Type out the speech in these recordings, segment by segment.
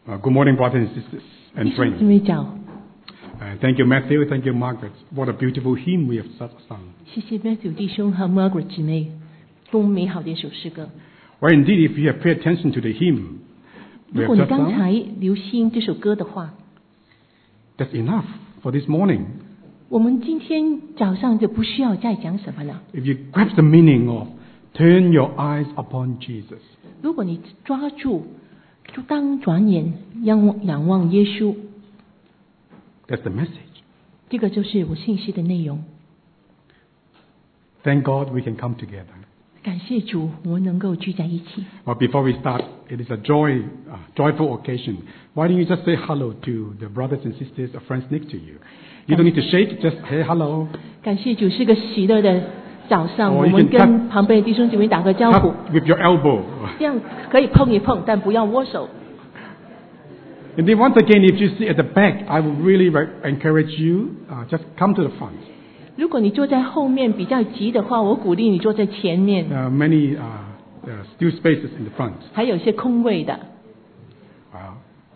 Good morning, brothers and sisters and 弟兄 friends. 姊妹早， Thank you, Matthew. Thank you, Margaret. What a beautiful hymn we have sung. 谢谢 Matthew 弟兄和 Margaret 姊妹，多么美好的一首诗歌。 Well, indeed, if you have paid attention to the hymn we 如 have 果你 just 刚 sung, 才留心这首歌的话， that's enough for this morning. 我们今天早上就不需要再讲什么了。 If you grasp the meaning of turn your eyes upon Jesus, 如果你抓住，就当转眼仰望耶稣， that's the message. 这个就是我信息的内容。 Thank God we can come together. 感谢主，我们能够聚在一起。 Well, before we start, it is a joyful occasion. Why don't you just say hello to the brothers and sisters or friends next to you? You don't need to shake, just say hello. 感谢主，是个喜乐的早上， Oh, 我 you 们 can 跟旁边的弟兄姊妹打个招呼， Tap with your elbow. 这样可以碰一碰，但不要握手。 And then once again, if you sit at the back, I would really encourage you, just come to the front. 如果你坐在后面比较急的话，我鼓励你坐在前面， Many still spaces in the front. 还有一些空位的。 Wow.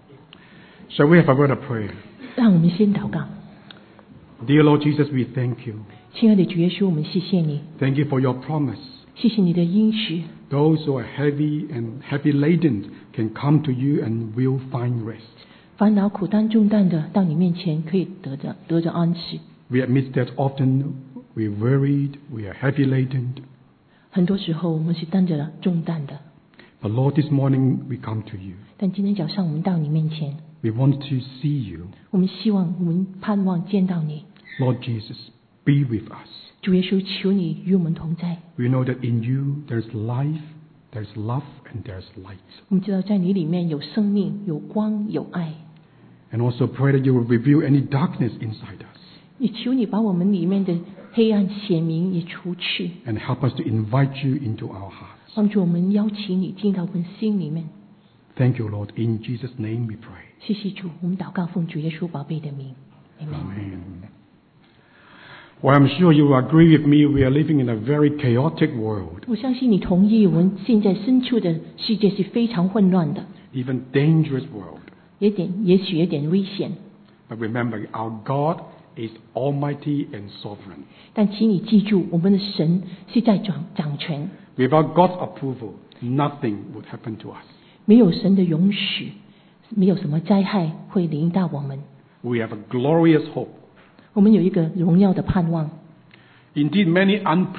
Shall we have a word of prayer? 让我们先祷告。 Dear Lord Jesus, we thank you. 亲爱的主耶稣，我们谢谢你， Thank you for your promise. 谢谢你的应许。 Those who are heavy and heavy laden can come to you and will find rest. 烦恼苦担重担的，到你面前可以得着安息。 We admit that often we're worried, we are heavy laden. 很多时候我们是担着重担的， But Lord, this morning we come to you. 但今天早上我们到你面前， We want to see you. 我们希望，我们盼望见到你。 Lord Jesus, be with us. 主耶稣，求你与我们同在。 We know that in you there's life, there's love, and there's light. 我们知道在你里面有生命、有光、有爱。 And also pray that you will reveal any darkness inside us 也求你把我们里面的黑暗显明，也除去， and help us to invite you into our hearts. 帮助我们邀请你进到我们心里面。 Thank you, Lord. In Jesus' name we pray. 谢谢主，我们祷告奉主耶稣宝贝的名，Amen。 Amen. Well, I'm sure you will agree with me. We are living in a very chaotic world, 我相信你同意，我们现在身处的世界是非常混乱的， even dangerous world. 也许有点危险。 But remember, our God is almighty and sovereign. 但请你记住，我们的神是在掌权， Without God's approval, nothing would happen to us. 没有神的允许，没有什么灾害会临到我们。 We have a glorious hope. 我们有一个荣耀的盼望。 Indeed, many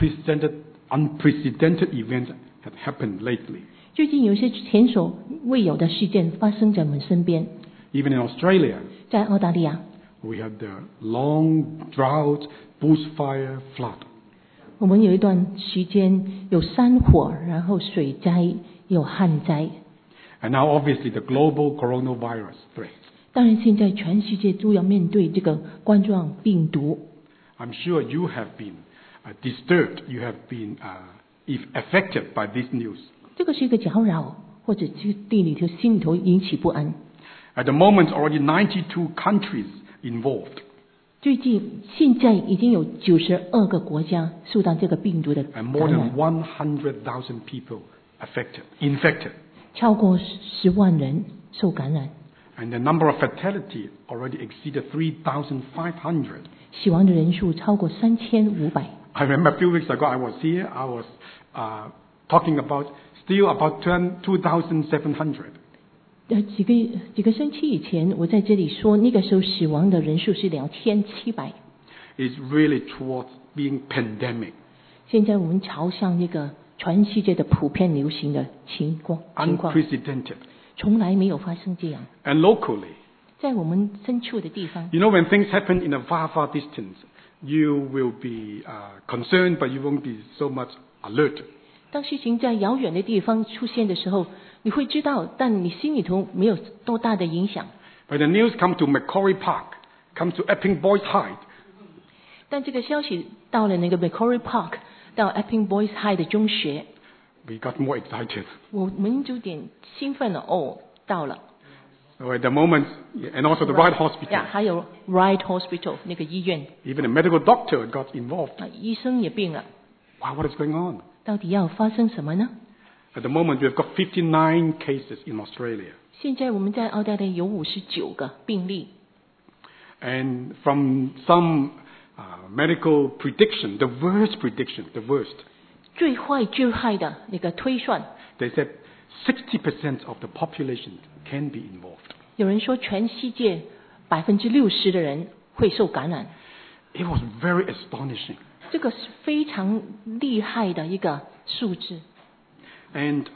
unprecedented events have happened lately. 最近有一些前所未有的事件发生在我们身边， Even in Australia, 在澳大利亚， we had the long drought, bushfire, flood. 我们有一段时间有山火，然后水灾，有旱灾。 And now obviously the global coronavirus threat. 当然，现在全世界都要面对这个冠状病毒。 I'm sure you have been disturbed, you have been affected by this news. 这个是一个搅扰，或者是心里头引起不安。 At the moment, already 92 countries involved. 现在已经有92个国家受到这个病毒的 And 感 more 染 than 100,000 people infected. 超过10万人受感染， And the number of fatality already exceeded 3,500. 死亡的人数超过3500。 I remember a few weeks ago I was here, I was talking about still about 2,700. 几个星期以前，我在这里说，那个时候死亡的人数是2700。 It's really towards being pandemic. 现在我们朝向一个全世界的普遍流行的情况， Unprecedented. 从来没有发生这样。 And locally, 在我们身处的地方， you know, when things happen in a far, far distance, you will be concerned, but you won't be so much alert. 当事情在遥远的地方出现的时候，你会知道，但你心里头没有多大的影响。 When the news come to Macquarie Park, come to Epping Boys High, 但这个消息到了那个 Macquarie Park， 到 Epping Boys High 的中学， we got more excited. 我们就有点兴奋了。哦，到了。 So at the moment, and also the Wright 呀， Hospital, 还有 Wright Hospital 那个医院， even a medical doctor got involved. 医生也病了。 Wow, what is going on? 到底要发生什么呢？ At the moment, we've got 59 cases in Australia. 现在我们在澳大利亚有59个病例， And from some medical prediction, the worst, 最坏的那个推算， they said 60% of the population can be involved. 有人说全世界60%的人会受感染， It was very astonishing. 这个是非常厉害的一个数字。 And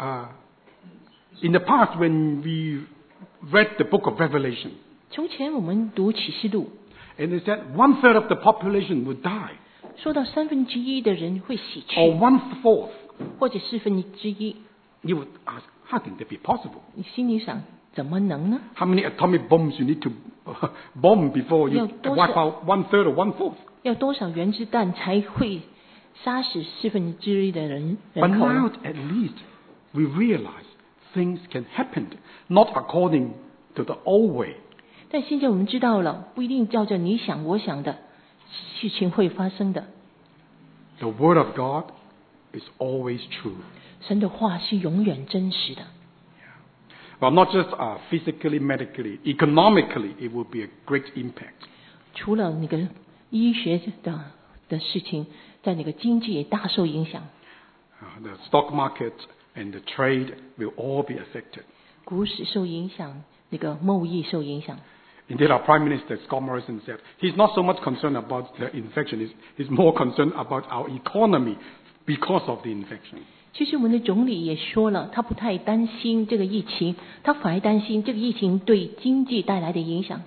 in the past, when we read the book of Revelation, 从前我们读启示录， and they said 1/3 of the population would die, 说到1/3的人会死 or 去， 1/4, 或者1/4， you would ask, how can that be possible? 你心里想怎么能呢？ How many atomic bombs you need to bomb before you Yeah, wipe out 1/3 or 1/4? 要多少原子弹才会杀死1/4的人 But 口 now 呢？ at least we realize things can happen, not according to the old way. 但现在我们知道了，不一定照着你想我想的事情会发生的。 The Word of God is always true. 神的话是永远真实的， Well, not just physically, medically, economically, it will be a great impact. 除了那个医学的事情，在那个经济也大受影响， The stock market and the trade will all be affected. 股市受影响，那个贸易受影响。 Indeed, our Prime Minister, Scott Morrison, said he's not so much concerned about the infection, he's more concerned about our economy because of the infection. 其实我们的总理也说了，他不太担心这个疫情，他反而担心这个疫情对经济带来的影响。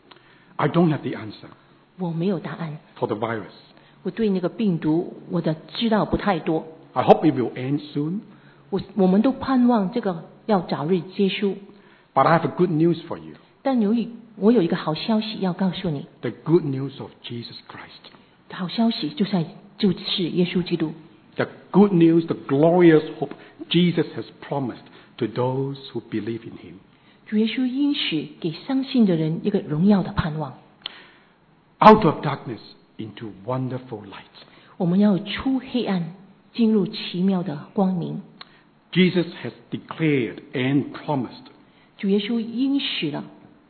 I don't have the answer 我没有答案， for the virus. 我对那个病毒我的知道不太多。 I hope it will end soon. 我们都盼望这个要早日结束。 But I have a good news for you. 但我有一个好消息要告诉你， The good news of Jesus Christ. 好消息就是耶稣基督。 The good news, the glorious hope Jesus has promised to those who believe in him. 主耶稣应许给相信的人一个荣耀的盼望。 Out of darkness into wonderful light. 我们要出黑暗，进入奇妙的光明。 Jesus has declared and promised. 主耶稣应许了。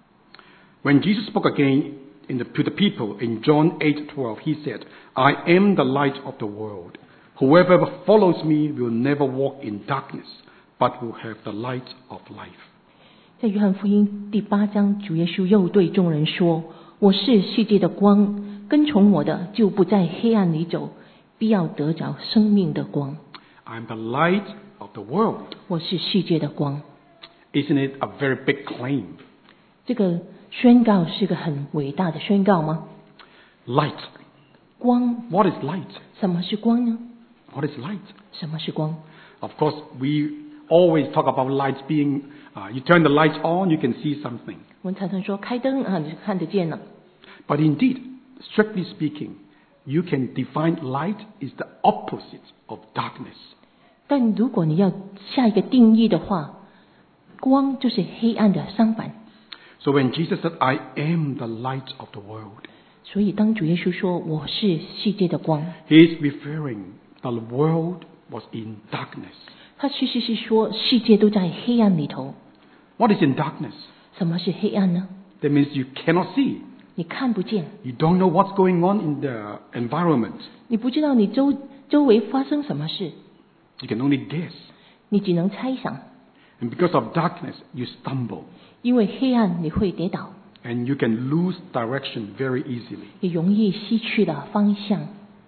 When Jesus spoke again to the people in John 8:12, he said, I am the light of the world. Whoever follows me will never walk in darkness, but will have the light of life. 在约翰福音第8章，主耶稣又对众人说：“我是世界的光，跟从我的就不在黑暗里走，必要得着生命的光。 I am the light of the world. 我是世界的光。” Isn't it a very big claim? 这个宣告是个很伟大的宣告吗？ Light. 光， What is light? 什么是光呢？ What is light? 什么是光？ Of course, we always talk about light being, you turn the light on, you can see something. 我们常常说开灯啊，你就看得见了。 But indeed, strictly speaking, you can define light is the opposite of darkness. 但如果你要下一个定义的话，光就是黑暗的相反。 So when Jesus said, I am the light of the world, 所以当主耶稣说我是世界的光， he is referring the world was in darkness. 他其实是说世界都在黑暗里头。 What is in darkness? 什么是黑暗呢？ That means you cannot see. 你看不见， You don't know what's going on in the environment. 你不知道你周围发生什么事， You can only guess. 你只能猜想。 And because of darkness, you stumble. 因为黑暗你会跌倒， And you can lose direction very easily. 也容易失去了方向。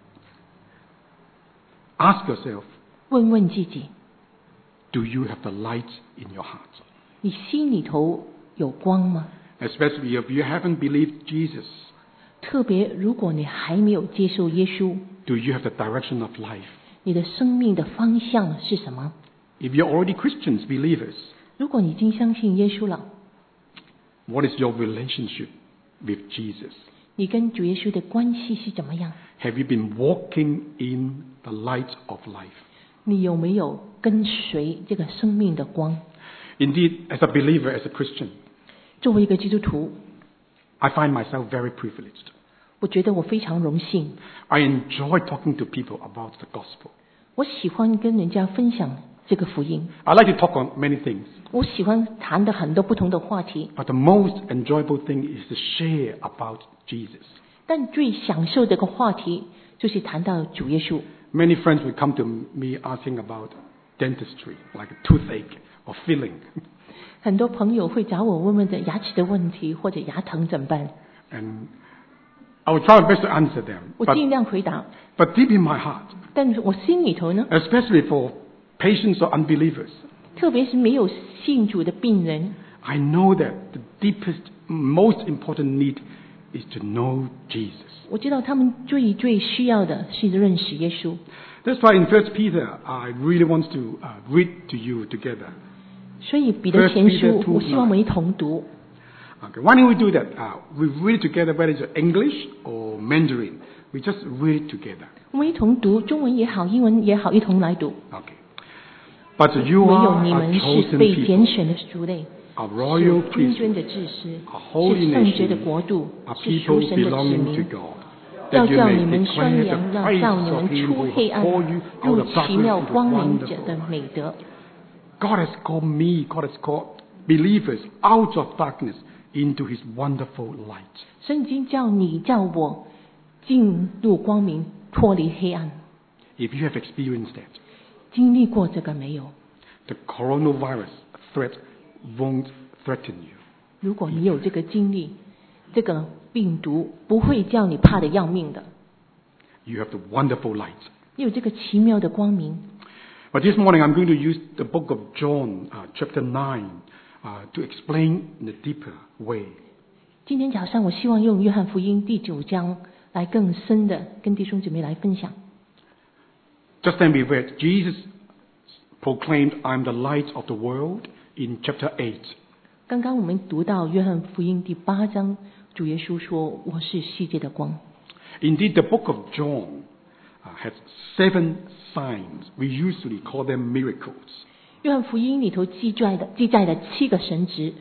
Ask yourself, 问问自己， do you have the light in your heart? 你心里头有光吗？ Especially if you haven't believed Jesus, 特别如果你还没有接受耶稣， do you have the direction of life? 你的生命的方向是什么？ If you're already Christians, believers, 如果你已经相信耶稣了， what is your relationship with Jesus? 你跟主耶稣的关系是怎么样？ Have you been walking in the light of life? 你有没有跟随这个生命的光？ Indeed, as a believer, as a Christian, 作为一个基督徒， I find myself very privileged. 我觉得我非常荣幸， I enjoy talking to people about the gospel. 我喜欢跟人家分享这个福音。 I like to talk on many things, 我喜欢谈的很多不同的话题， but the most enjoyable thing is to share about Jesus. 但最享受这个话题就是谈到主耶稣。 Many friends will come to me asking about dentistry, like a toothache or filling. 很多朋友会找我问问的牙齿的问题或者牙疼怎么办， And I will try my best to answer them. 我尽量回答。 But deep in my heart, 但我心里头呢， especially for patients or unbelievers, 特别是没有信主的病人， I know that the deepest, most important need is to know Jesus. 我知道他们最需要的是认识耶稣。 That's why in 1 Peter, I really want to read to you together. 所以彼得前 First 书 Peter 2:9， 我希望我们一同读。 Okay, why don't we do that? We read it together, whether it's English or Mandarin. We just read it together. 我们一同读，中文也好，英文也好，一同来读。 Okay. But you 唯有 are 你 a 们是 chosen 被 people, 拣选的族类， a 是 royal 君尊 priesthood, 的治师， a holy 是圣洁的 nation, 国度， a 是属 people 神的子 belonging to 民。 God, 要 that you 叫 may 你们宣 declare 扬， the 要叫 praise 你 of 们 him 出 who 黑 has 暗， called you out 入 of 奇 darkness 妙 into 光明者 wonderful 的 light. 美德。 God has called me, God has called believers out of darkness into his wonderful light. 圣经叫你叫我进入光明，脱离黑暗。 If you have experienced that, 经历过这个没有？ the coronavirus threat won't threaten you. 如果你有这个经历，这个病毒不会叫你怕得要命的。 You have the wonderful light. 你有这个奇妙的光明。 But this morning I'm going to use the book of John, chapter 9, to explain in a deeper way. 今天早上，我希望用约翰福音第9章来更深的跟弟兄姊妹来分享。 Just then we read, Jesus proclaimed, I'm the light of the world in chapter 8. 刚刚我们读到约翰福音第8章，主耶稣说：“我是世界的光。” Indeed, the book of John has 7 signs. We usually call them miracles. 约翰福音里头记载的7个神迹。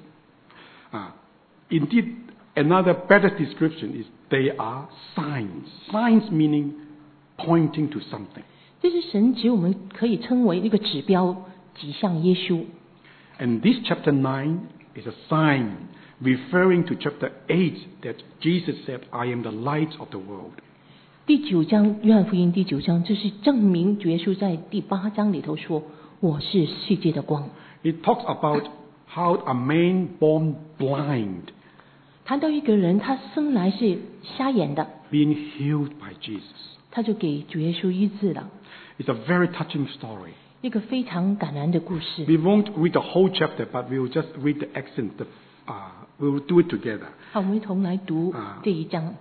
Indeed, another better description is they are signs. Signs meaning pointing to something. 这些神迹我们可以称为一个指标，指向耶稣。 And this chapter 9 is a sign referring to chapter 8 that Jesus said, I am the light of the world. 第9章，约翰福音第9章，这是证明主耶稣在第8章里头说：“我是世界的光。” It talks about how a man born blind 谈到一个人，他生来是瞎眼的， being healed by Jesus. 他就给主耶稣医治了， It's a very touching story. 一个非常感人的故事。 We won't read the whole chapter, but we'll just read the accent. We'll do it together. 好，我们一同来读这一章。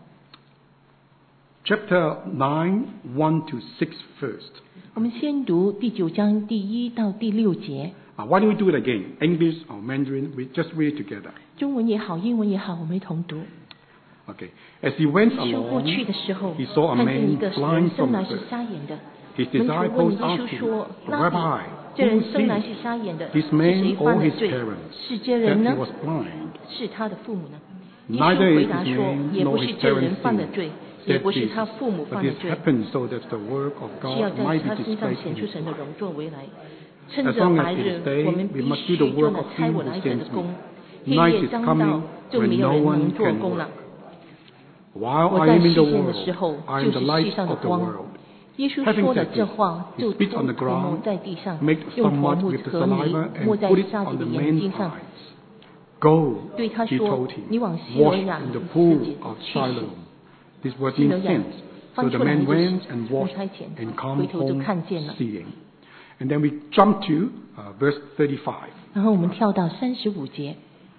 Chapter 9, 1 to 6 first. 我们先读第9章第1到第6节， Why don't we do it again? English or Mandarin? We just read it together. 中文也好，英文也好，我们一同读。 Okay. As he went 耶稣过 along, 去的时候， he saw a 看见一 man 个人 blind 生 from 来是 birth. 瞎眼的。 His 门徒 disciples 问耶 asked 稣 him, 说：“拉比， Rabbi, 这人 who 生来 sinned, 是瞎眼的， this 是 man 谁 or 犯了 his 罪？ parents, 是这 that 人 he 呢？ was blind? 是他的父母呢？” 耶 Neither 稣回 is 答 his 说：“ name 也 nor 不是 his 这人 parents 犯了 sinned,” 罪，也 said 不是 Jesus. 他父母 But 犯了 this 罪， happened so that the work of 是要 God 在 might 他 be 身上 displayed 显 in 出 his 神的 life. 荣作为来。趁 As 着 long as 白 it 日 is，day, 我们 we 必 must do 须 the 做 work 那 of 差 him 我 who 来者的 sends 工。 me. 黑 Night 夜 is 将 coming 到，就 when 没有 no 人 one 能做 can 工了 work.。While 我 I 在 am in 世 the 间的 world, 时候， I 就 am 是 the 世 light 上的 of the 光。 world. 耶稣 Having 说了 said 这 this, 话， he 就 spit on the 涂抹 ground, 在地上， made 用 somewhat 唾沫 with the 和泥 saliva 抹 and 在 put it 沙子 on 的 the 眼 man's 睛上， eyes. Go, 对他 he 说 told：“ 你 him, 往西罗 wash 亚 in the 自 pool 己 of 去洗。 Siloam. This word 西罗 means 亚 sent. 翻 So 出 the 来 man 就是 went and 奉 washed 差遣， and 回 come 头就 home 看见了。 seeing. And then we jump to verse 35. 然后我们跳到35节，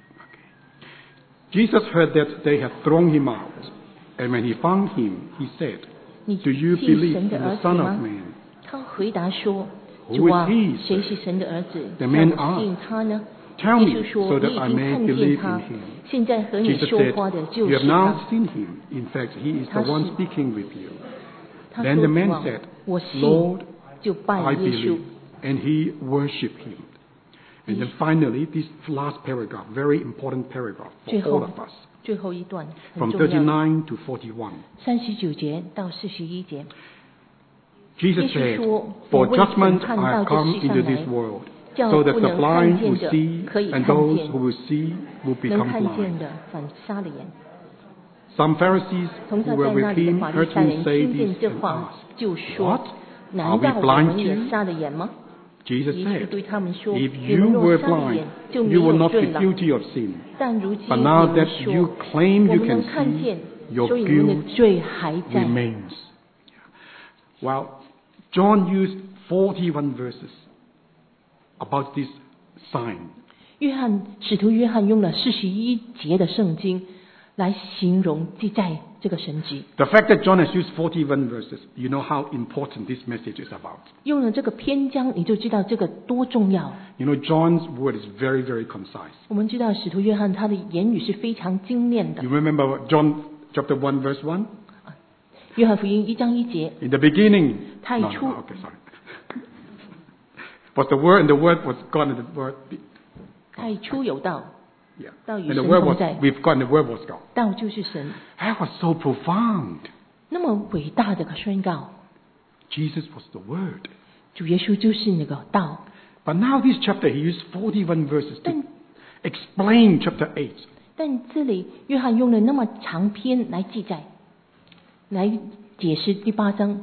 Jesus heard that they had thrown him out. And when he found him, he said, 你 Do you 信 believe 神 in 的儿 the 子 Son 吗 of？” Man? 他回答说：“ Who 主啊 is he, 谁 sir？” 是神的儿子？ The 让 man 我信 asked, 他呢？” Tell 耶 me, 稣说：“ so 你 that 已 I 经 may 看见 believe 他 in him. 现在和你 Jesus 说 said, 话的就 You 是 have 他。 now seen him. In fact, he is the 他是。 one speaking with you. ” 他 Then 说：“ the 主 man 啊 said, 我信， Lord, 就拜 I 耶稣 believe. And he worshipped him. And then finally, this last paragraph, very important paragraph for 最 all 后 of us, 最后一段很 from 重要的， 39 to 41. 39节到41节。 Jesus 耶稣 said, 说：“我 For 为审 judgment 判 I 到 have 这 come 世 into 上 this 来， world, 叫 so 不 that the 能看 blind 见 will 的 see, 可以 and 看 those 见， who will see will 能 become 看见 blind. 的反瞎了眼。” Some Pharisees 同 who 在 were 在那 with 里的 him 法利 heard 赛 him 人 say 听见 this 这 and 话， asked, 就说 What? 难 Are we 道我 blind 们也 too? 瞎了眼吗？ Jesus 耶稣 said, 对他们说：“ If 你 you 们若 were 瞎了 blind, 眼，就没 you would 有 not 罪 be 了。 guilty of sin. 但如今 But 你 now 们 that 说 you claim 我 you 们 can 能看 see, 见， your 所以你们的 guilt 罪还在。” remains. Well, John used 41 verses about this sign. 使徒约翰用了41节的圣经来形容记载这个神迹。 The fact that John has used 41 verses, you know how important this message is about. 用了这个篇章，你就知道这个多重要。 You know, John's word is very, very concise. 我们知道使徒约翰他的言语是非常精炼的 You。remember John chapter 1 verse 1? 约翰福音1章1节， In the beginning, 太 no, 初 no, okay, sorry. Was the word, and the word was God, and the word, 太初有道， yeah. 道与 And the 神 word 同 was 在， with God, and the word was God. 道就是神。 That was so profound. 那么伟大的个宣告， Jesus was the word. 主耶稣就是那个道。 But now this chapter, he used 41 verses to 但 explain chapter 8. 但这里约翰用了那么长篇来记载，来解释第8章，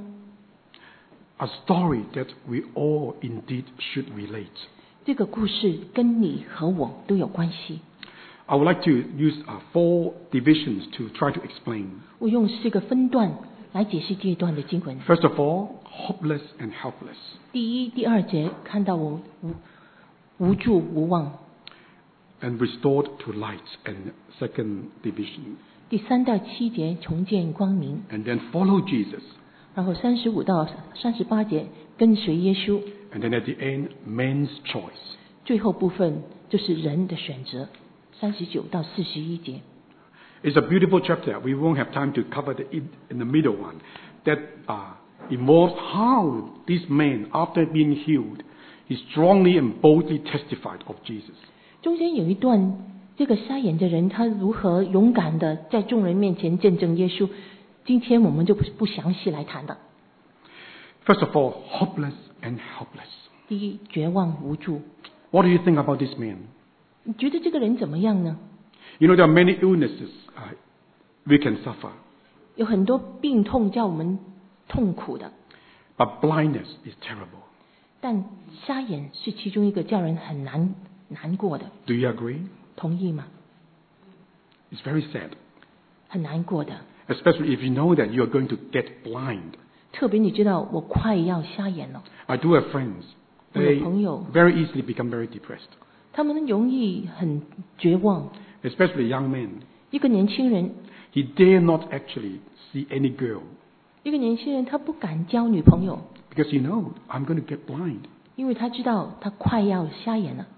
A story that we all indeed should relate. 这个故事跟你和我都有关系。 I would like to use 4 divisions to try to explain. 我用4个分段来解释这一段的经文。 First of all, hopeless and helpless. 第1、第2节看到我无助无望， And restored to light, and second division. 第3到7节重见光明， And then follow Jesus. 然后35到38节跟随耶稣， And then at the end, man's choice. 最后部分就是人的选择，39到41节。 It's a beautiful chapter. We won't have time to cover in the middle one. That involves how this man, after being healed, he strongly and boldly testified of Jesus. 中间有一段，这个瞎眼的人他如何勇敢的在众人面前见证耶稣，今天我们就不详细来谈了。 First of all, hopeless and helpless. 第一，绝望无助。 What do you think about this man? 你觉得这个人怎么样呢？ You know, there are many illnesses we can suffer. 有很多病痛叫我们痛苦的， But blindness is terrible. 但瞎眼是其中一个叫人很难过的， Do you agree? 同意吗？ It's very sad. 很难过的， Especially if you know that you are going to get blind. 特别你知道我快要瞎眼了， I do have friends. 我有 They 朋友， very easily become very depressed. 他们容易很绝望。 Especially young men. 一个年轻人， He dare not actually see any girl 一个年轻人他不敢交女朋友， because you know I'm going to get blind. 因为他知道他快要瞎眼了。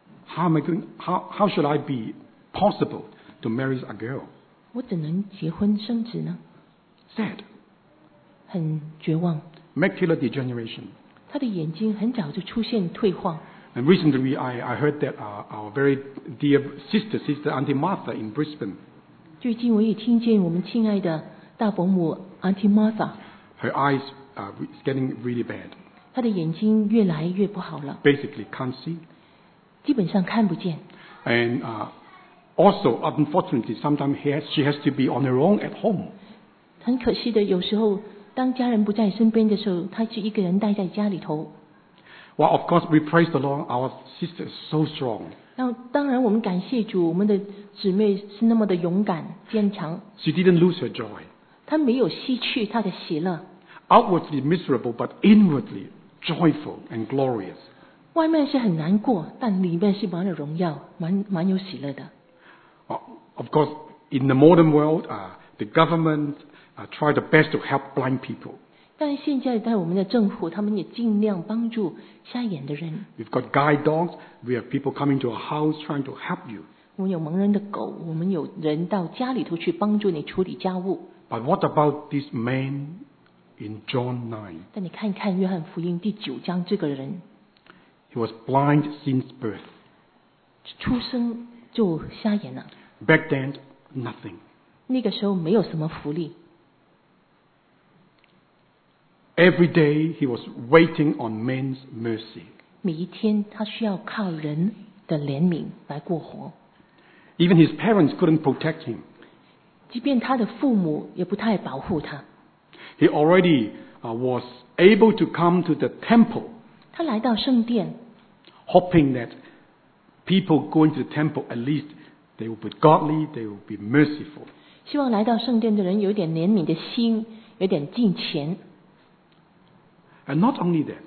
How should I be possible to marry a girl? 我怎能结婚生子呢？ Sad. 很绝望。 Macular degeneration. 他的眼睛很早就出现退化。 And recently I heard that our very dear sister Auntie Martha in Brisbane, 最近我也听见我们亲爱的大伯母 Auntie Martha， her eyes are getting really bad. 她的眼睛越来越不好了， Basically can't see. 基本上看不见。 And also, unfortunately, sometimes she has to be on her own at home. 很可惜的，有时候当家人不在身边的时候，她是一个人待在家里头。 Well, of course, we praise the Lord. Our sister is so strong. 那当然，我们感谢主，我们的姊妹是那么的勇敢坚强， She didn't lose her joy. 她没有失去她的喜乐。 Outwardly miserable, but inwardly joyful and glorious. 外面是很难过，但里面是满了荣耀，蛮有喜乐的。 Of course, in the modern world, the government try the best to help blind people. 但是现在在我们的政府，他们也尽量帮助瞎眼的人。 We've got guide dogs. We have people coming to our house trying to help you. 我们有盲人的狗，我们有人到家里头去帮助你处理家务。 But what about this man in John 9? 但你看一看约翰福音第9章，这个人 He was blind since birth. 出生就瞎眼了， Back then, nothing. 那个时候没有什么福利。 Every day he was waiting on men's mercy. 每一天他需要靠人的怜悯来过活， Even his parents couldn't protect him. 即便他的父母也不太保护他。 He already was able to come to the temple, 他来到圣殿， hoping that people going to the temple, at least they will be godly, they will be merciful. 希望来到圣殿的人有一点怜悯的心，有点敬虔。 And not only that,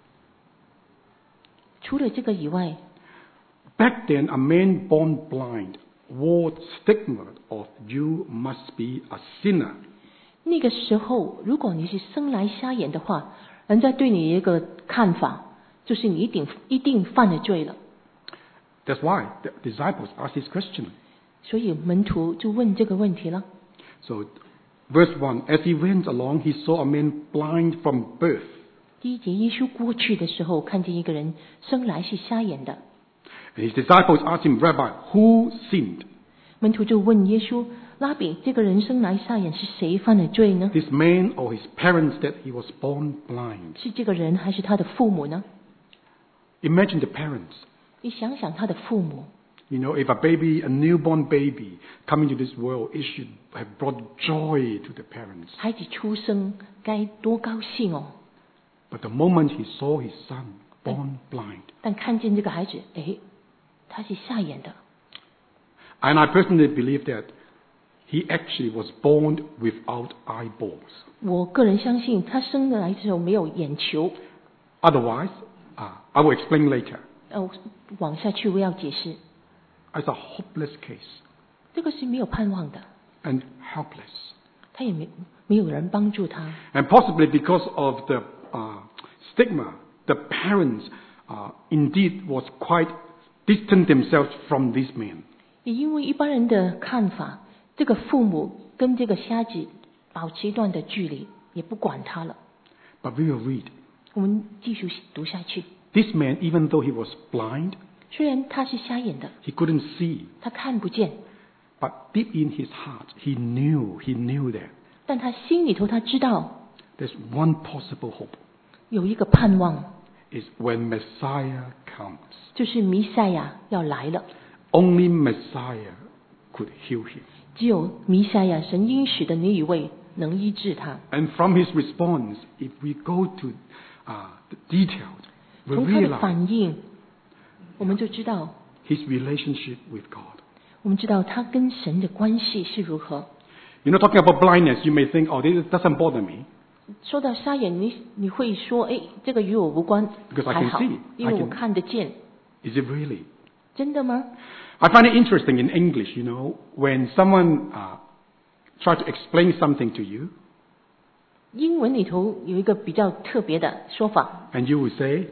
除了这个以外， back then a man born blind wore stigma of you must be a sinner. 那个时候，如果你是生来瞎眼的话，人家对你有一个看法，就是你一定犯了罪了。 That's why the disciples asked this question. 所以门徒就问这个问题了。 So, verse 1, as he went along, he saw a man blind from birth. 第一节，耶稣过去的时候，看见一个人生来是瞎眼的。 And his disciples asked him, Rabbi, who sinned? 门徒就问耶稣：“拉比，这个人生来瞎眼是谁犯了罪呢？ This man or his parents that he was born blind? 是这个人还是他的父母呢？” Imagine the parents. 你想想他的父母， You know, if a baby, a newborn baby, coming to this world, it should have brought joy to the parents. 孩子出生该多高兴哦！ But the moment he saw his son born blind, 但看见这个孩子，哎，他是瞎眼的。 and I personally believe that he actually was born without eyeballs. 我个人相信，他生来的时候没有眼球。 Otherwise, I will explain later. 往下去我要解释， It's a hopeless case 这个是没有盼望的， and helpless. 他也没有人帮助他。 And possibly because of the stigma, the parents indeed was quite distant themselves from this man. 也因为一般人的看法，这个父母跟这个瞎子保持一段的距离，也不管他了。 But we will read. 我们继续读下去。 This man, even though he was blind, 虽然他是瞎眼的， he couldn't see. 他看不见， But deep in his heart, he knew that 但他心里头他知道 there's one possible hope. 有一个盼望， Is when Messiah comes. 就是弥赛亚要来了。 Only Messiah could heal him. 只有弥赛亚，神应许的那一位能医治他。 And from his response, if we go to the details, we 从他的 realize 反应，我们就知道， his relationship with God. 我们知道他跟神的关系是如何。 You know, talking about blindness, you may think, oh, this doesn't bother me. 说到瞎眼，你会说，哎，这个与我无关， Because I 还 can 好 see, 因为 I 我 can- 看得见。 Is it really? 真的吗？ I find it interesting in English, you know, when someone try to explain something to you, 英文里头有一个比较特别的说法， and you will say,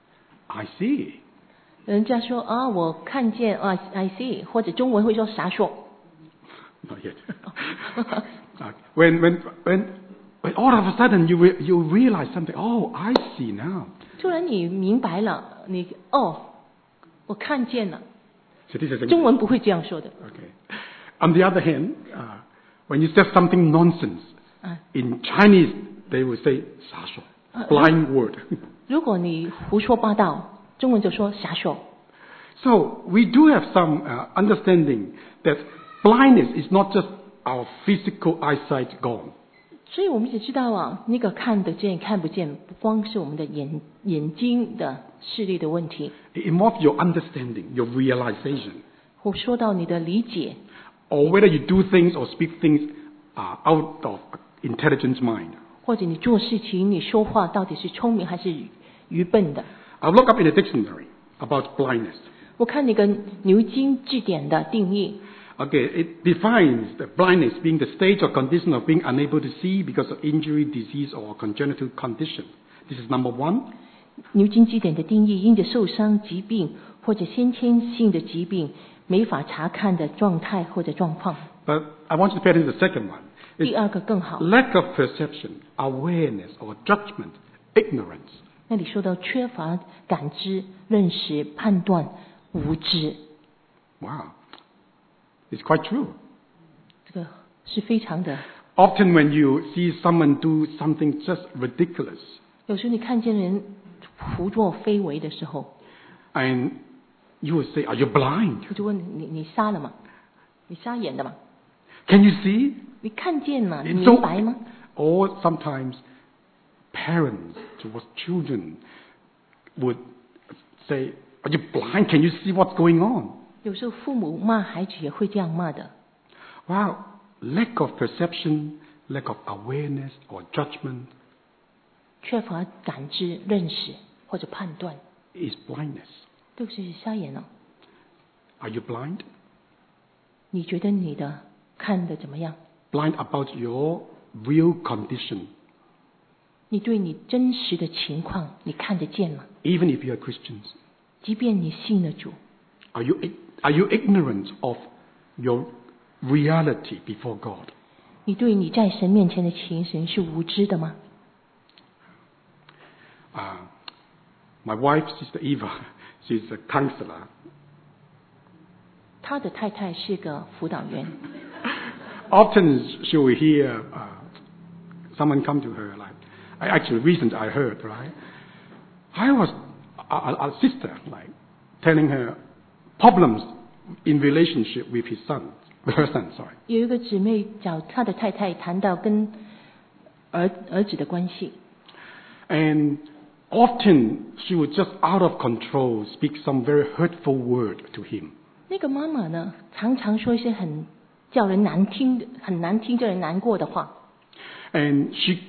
I see. 人家说啊，我看见啊 ，I see， 或者中文会说啥说？ Not yet. When all of a sudden you realize something, oh, I see now. 突然你明白了，我看见了。 So this is 中文不会这样说的。 Okay. On the other hand, when you say something nonsense, 啊， in Chinese they will say 傻说, blind word. 如果你胡说八道，中文就说瞎说。 So we do have some understanding that blindness is not just our physical eyesight gone. 所以我们也知道啊，那个看得见看不见，不光是我们的眼睛的视力的问题， It involves your understanding, your realization, 或说到你的理解， or whether you do things or speak things out of intelligent mind. 或者你做事情、你说话到底是聪明还是愚笨的。 I've looked up in a dictionary about blindness. 我看那个牛津字典的定义， Okay, it defines the blindness being the state or condition of being unable to see because of injury, disease, or congenital condition. This is number one. 牛津字典的定义，因着受伤、疾病或者先天性的疾病，没法查看的状态或者状况。 But I want you to pay attention to the second one. 第 It's 二个更好， lack of perception, awareness, or judgment, ignorance. 那里说到缺乏感知、认识、判断、无知， Wow. It's quite true. 这个是非常的 Often when you see someone do something just ridiculous, 有时候你看见人胡作非为的时候， and you will say, "Are you blind? 我就问你瞎了吗？你瞎眼的吗？ Can you see?" 你看见吗？你 So- 明白吗？ Or sometimes parents towards children would say, "Are you blind? Can you see what's going on?" 有时候父母骂孩子也会这样骂的。 Wow, lack of perception, lack of awareness or judgment 缺乏感知、认识或者判断， is blindness. 都是瞎眼了。 Are you blind? 你觉得你的看的怎么样？ Blind about your real condition, 你对你真实的情况你看得见吗？ even if you are Christians. 即便你信了主， Are you ignorant of your reality before God? 你对你在神面前的情形是无知的吗？ My wife, Sister Eva, she's a counselor. 他的太太是个辅导员， Often she will hear someone come to her like, actually recently I heard, right? I was a sister like telling her problems in relationship with her son, sorry. 有一个姊妹找她的太太谈到跟儿子的关系， And often she would just out of control speak some very hurtful word to him. 那个妈妈呢，常常说一些很叫人难听的、很难听、叫人难过的话。 And she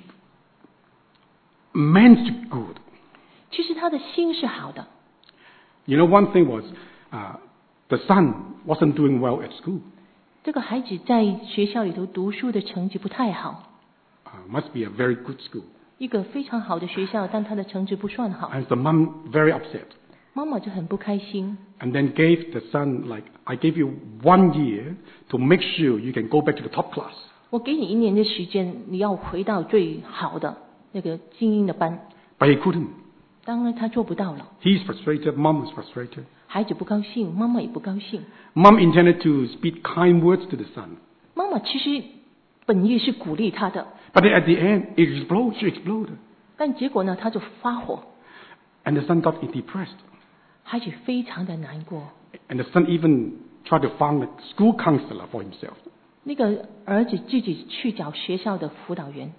meant good. 其实她的心是好的。 You know, one thing was the son wasn't doing well at school. 这个孩子在学校里头读书的成绩不太好， Must be a very good school. 一个非常好的学校，但他的成绩不算好， And the mom very upset. 妈妈就很不开心。 And then gave the son like, I gave you 1 year to make sure you can go back to the top class. 我给你1年的时间，你要回到最好的那个精英的班。 But he couldn't. 当然他做不到了， He's frustrated, mom is frustrated. 孩子不高兴，妈妈也不高兴。 Mom intended to speak kind words to the son. 妈妈其实本意是鼓励他的， But then at the end, she exploded. 但结果呢，他就发火， And the son got depressed. 孩子非常的难过。 And the son even tried to found a school counselor for himself. 那个儿子自己去找学校的辅导员。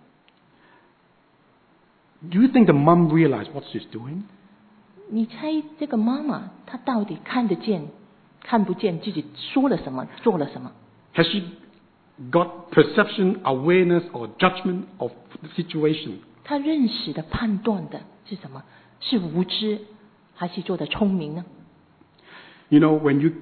Do you think the mom realized what she's doing? 你猜这个妈妈她到底看得见、看不见自己说了什么、做了什么？ Has she got perception, awareness, or judgment of the situation? 她认识的、判断的是什么？是无知，还是做的聪明呢？ You know, when you,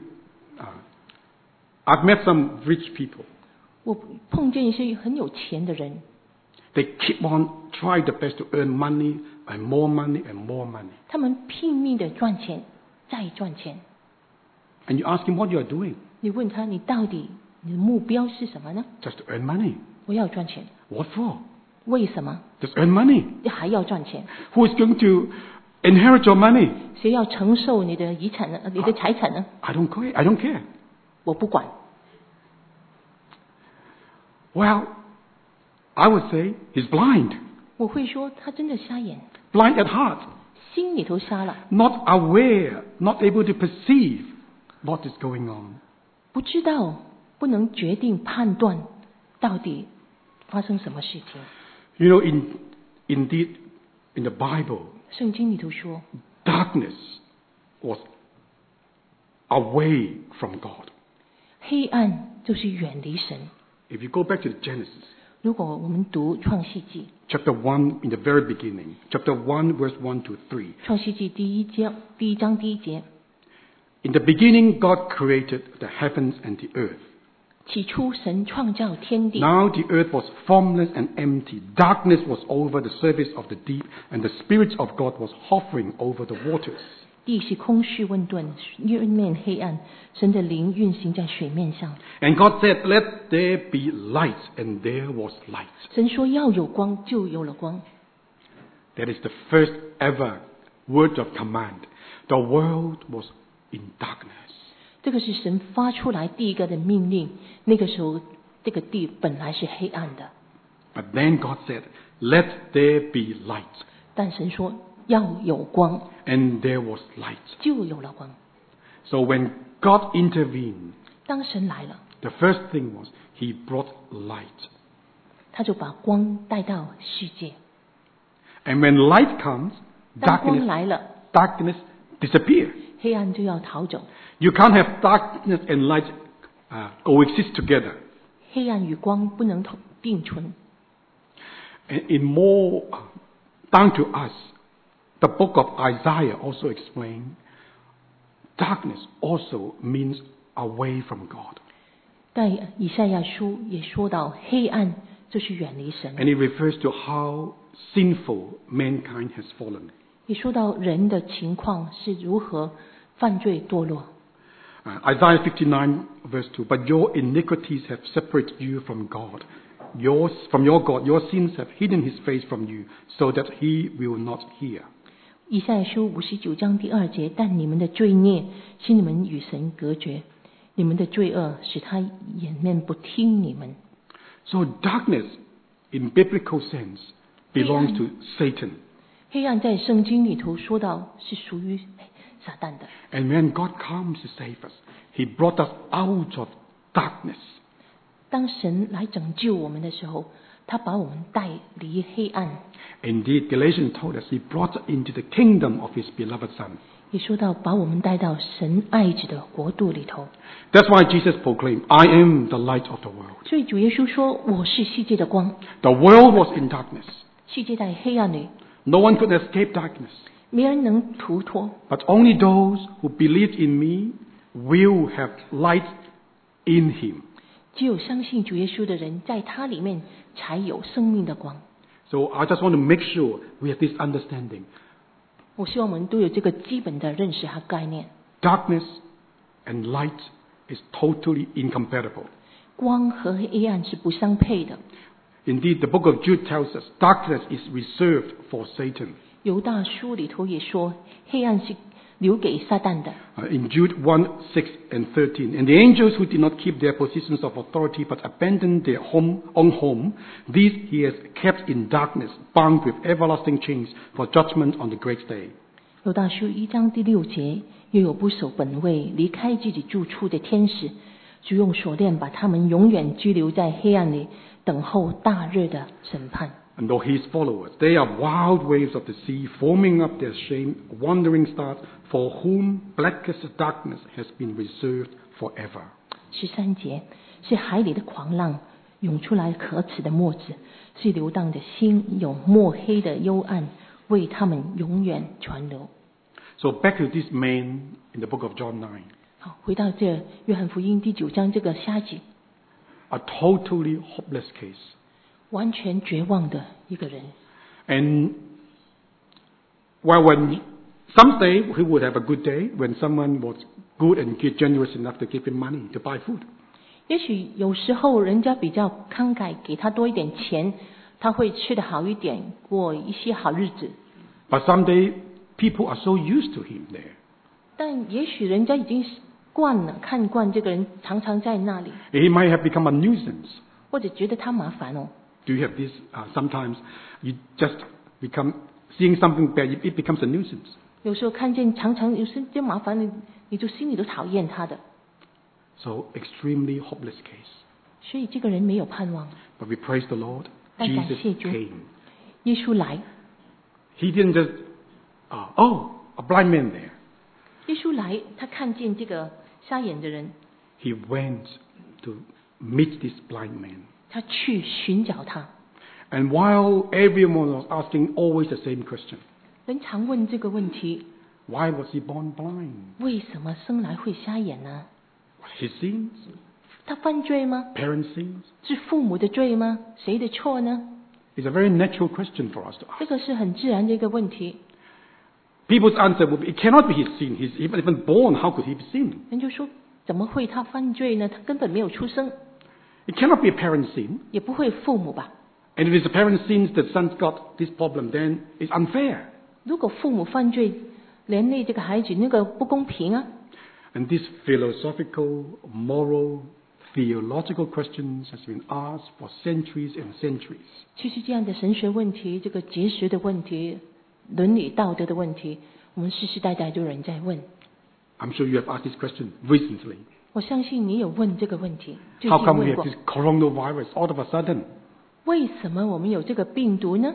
I've met some rich people. 我碰见一些很有钱的人， They keep on trying their best to earn money and more money and more money. 他们拼命的赚钱，再赚钱。 And you ask him what you are doing. 你问他，你到底你的目标是什么呢？ Just to earn money. 我要赚钱， What for? 为什么？ Just earn money. 还要赚钱？ Who is going to inherit your money? 谁要承受你的遗产呢？你的财产呢？ I don't care. I don't care. 我不管。 Well, I would say he's blind. 我会说他真的瞎眼， Blind at heart. 心里头瞎了， Not aware. Not able to perceive what is going on. 不知道，不能决定判断到底发生什么事情。 You know, indeed, in the Bible, 圣经里头说， darkness was away from God. 黑暗就是远离神。 If you go back to Genesis, 如果我们读创世纪， chapter 1, in the very beginning, chapter 1, verse 1 to 3. 创世纪第一章第1节， In the beginning, God created the heavens and the earth. 起初神创造天地， Now the earth was formless and empty. Darkness was over the surface of the deep, and the Spirit of God was hovering over the waters. 地是空虚混沌，月面黑暗，神的灵运行在水面上。 And God said, "Let there be light," and there was light. 神说要有光，就有了光。 That is the first ever word of command. The world was in darkness. 这个是神发出来第一个的命令。那个时候，这个地本来是黑暗的。 But then God said, "Let there be light." 但神说要有光， And there was light. 就有了光。 So when God intervened, 当神来了， the first thing was he brought light. 他就把光带到世界。 And when light comes, 当光来了， darkness disappears. 黑暗就要逃走。 You can't have darkness and light coexist together. 黑暗与光不能并存。 And in more down to us, the book of Isaiah also explains darkness also means away from God. 在以赛亚书也说到，黑暗就是远离神， And it refers to how sinful mankind has fallen. 也说到人的情况是如何犯罪堕落。 Isaiah 59 verse 2, "But your iniquities have separated you from God. From your God, your sins have hidden his face from you, so that he will not hear." 以赛亚书59章第2节，但你们的罪孽使你们与神隔绝，你们的罪恶使他掩面不听你们。 So darkness, in biblical sense, belongs to Satan. 黑暗在圣经里头说到是属于撒旦的。 And when God comes to save us, he brought us out of darkness. 当神来拯救我们的时候，他把我们带离黑暗。 Indeed, Galatians told us he brought us into the kingdom of his beloved Son. 也说到把我们带到神爱子的国度里头。 That's why Jesus proclaimed, "I am the light of the world." 所以主耶稣说：“我是世界的光。 The world was in darkness. ” 世界在黑暗里， No one could escape darkness. 没人能逃脱。 But only those who believe in me will have light in him. 只有相信主耶稣的人，在他里面才有生命的光。 So I just want to make sure we have this understanding. 我希望我们都有这个基本的认识和概念。 Darkness and light is totally incompatible. 光和黑暗是不相配的。 Indeed, the book of Jude tells us darkness is reserved for Satan. 犹大书里头也说，黑暗是留给撒旦的。 In Jude 1, 6 and 13, "And the angels who did not keep their positions of authority but abandoned their own home, these he has kept in darkness, bound with everlasting chains for judgment on the great day." 犹大书1章第6节，又有不守本位、离开自己住处的天使，主用锁链把他们永远拘留在黑暗里，等候大日的审判。 And though his followers, they are wild waves of the sea, foaming up their shame, wandering stars, for whom blackest darkness has been reserved forever. 13节，是海里的狂浪涌出来可耻的墨子，是流荡的心，有墨黑的幽暗，为他们永远传流。 So back to this man in the book of John 9, 好，回到这约翰福音第9章这个瞎子， a totally hopeless case. 完全绝望的一个人。 And when someday he would have a good day when someone was good and generous enough to give him money to buy food. 也许有时候人家比较慷慨，给他多一点钱，他会吃得好一点，过一些好日子。 But someday people are so used to him there. 但也许人家已经惯了，看惯这个人常常在那里， He might have become a nuisance. 或者觉得他麻烦哦。 Do you have this? Sometimes you just become seeing something bad, it becomes a nuisance. 有时候看见常常有时就麻烦你，你就心里都讨厌他的。 So extremely hopeless case. 所以这个人没有盼望。 But we praise the Lord. 但感 Jesus 谢主， came. 耶稣来， He didn't just, a blind man there. 耶稣来，他看见这个瞎眼的人， He went to meet this blind man. 他去寻找他。 And while everyone was asking always the same question, 人常问这个问题： why was he born blind? 为什么生来会瞎眼呢？ His sins? 他犯罪吗？ Parents' sins? 是父母的罪吗？谁的错呢？ It's a very natural question for us to 这 ask. 个是很自然的一个问题。 People's answer would be, it cannot be his sin. He's even born. How could he be sin? 人就说：怎么会他犯罪呢？他根本没有出生， It cannot be a parent's sin. 也不会父母吧？ And if it's a parent's sin that son's got this problem, then it's unfair. 如果父母犯罪，连累这个孩子，那个不公平啊！ And this philosophical, moral theological questions has been asked for centuries and centuries. 其实这样的神学问题、这个哲学的问题、伦理道德的问题，我们世世代代都有人在问。 I'm sure you have asked this question recently. 我相信你有问这个问题，最 How 近 come we 问 have 过 this coronavirus all of a sudden? 为什么我们有这个病毒呢？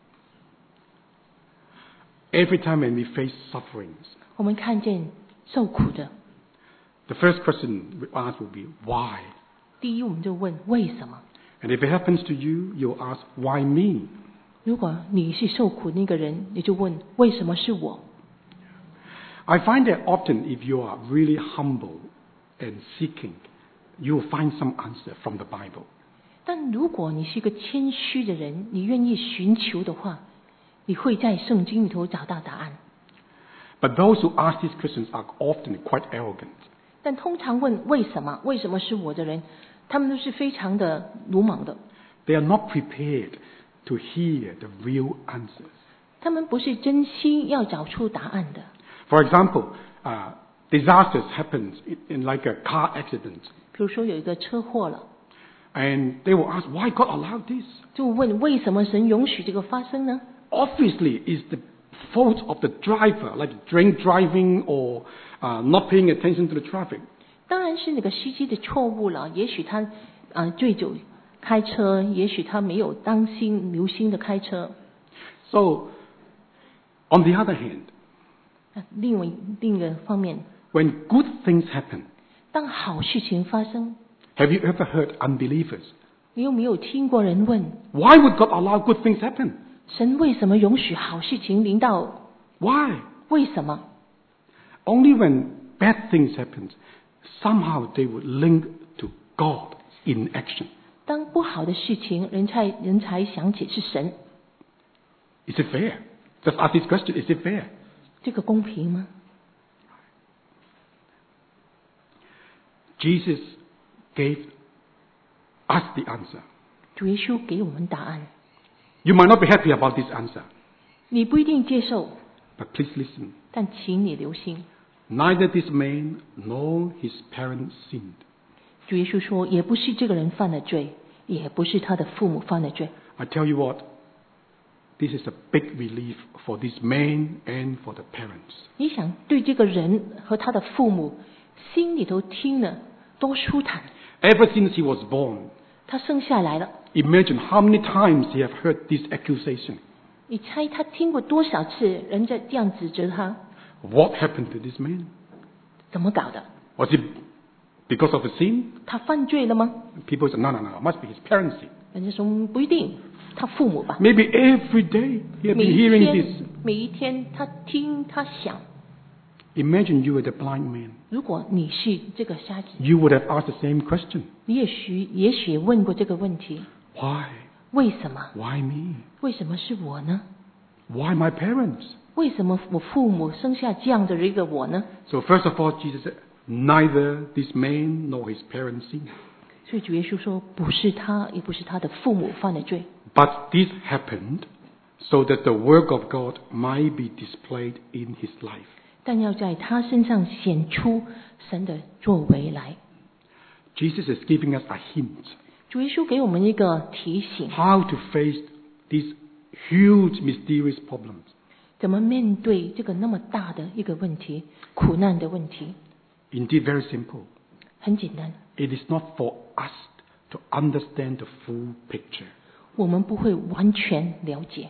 Every time when we face sufferings, 我们看见受苦的， the first question we ask will be, why? 第一我们就问为什么。 And if it happens to you, you'll ask, why me? 如果你是受苦那个人，你就问为什么是我？ I find that often if you are really humble and seeking, you will find some answer from the Bible. 但如果你是一个谦虚的人，你愿意寻求的话，你会在圣经里头找到答案。 But those who ask these questions are often quite arrogant. 但通常问为什么，为什么是我的人，他们都是非常的鲁莽的， They are not prepared to hear the real answers. 他们不是真心要找出答案的。 For example, disasters happen in like a car accident. 比如说有一个车祸了， And they will ask, why God allowed this? 就问为什么神允许这个发生呢？ Obviously, it's the fault of the driver, like drink driving or not paying attention to the traffic. 当然是那个司机的错误了，也许他醉酒开车，也许他没有留心的开车。 So, on the other hand, 另一个方面， when good things happen, 当好事情发生， have you ever heard unbelievers? 你有没有听过人问 Why would God allow good things happen? 神为什么允许好事情临到？ Why? 为什么？ Only when bad things happen, somehow they would link to God in action. 当不好的事情，人才想起是神， Is it fair? Just ask this question, is it fair? 这个公平吗？ Jesus gave us the answer. 主耶稣给我们答案， You might not be happy about this answer, 你不一定接受， but please listen. 但请你留心。 Neither this man nor his parents sinned. 主耶稣说，也不是这个人犯了罪，也不是他的父母犯了罪。 I tell you what, this is a big relief for this man and for the parents. 你想对这个人和他的父母心里头听了多舒坦。 Ever since he was born, 他生下来了， imagine how many times he have heard this accusation. 你猜他听过多少次人在这样指责他？ What happened to this man? 怎么搞的？ Was it because of the sin? 他犯罪了吗？ People say, no, must be his parents' sin. 人家说不一定，他父母吧。 Maybe every day he had 每 been 一 hearing 天 this. 每一天他听他想， Imagine you were the blind man. 如果你是这个瞎子， You would have asked the same question. 你也许问过这个问题： Why? 为什么？ Why me? 为什么是我呢？ Why my parents? 为什么我父母生下这样的一个我呢？ So first of all, Jesus said, neither this man nor his parents sinned. 所以主耶稣说，不是他，也不是他的父母犯了罪， But this happened so that the work of God might be displayed in his life. 但要在他身上显出神的作为来。 Jesus is giving us a hint 主耶稣给我们一个提醒， how to face these huge mysterious problems. 怎么面对这个那么大的一个问题，苦难的问题。 Indeed, very simple. 很简单， It is not for us to understand the full picture. 我们不会完全了解。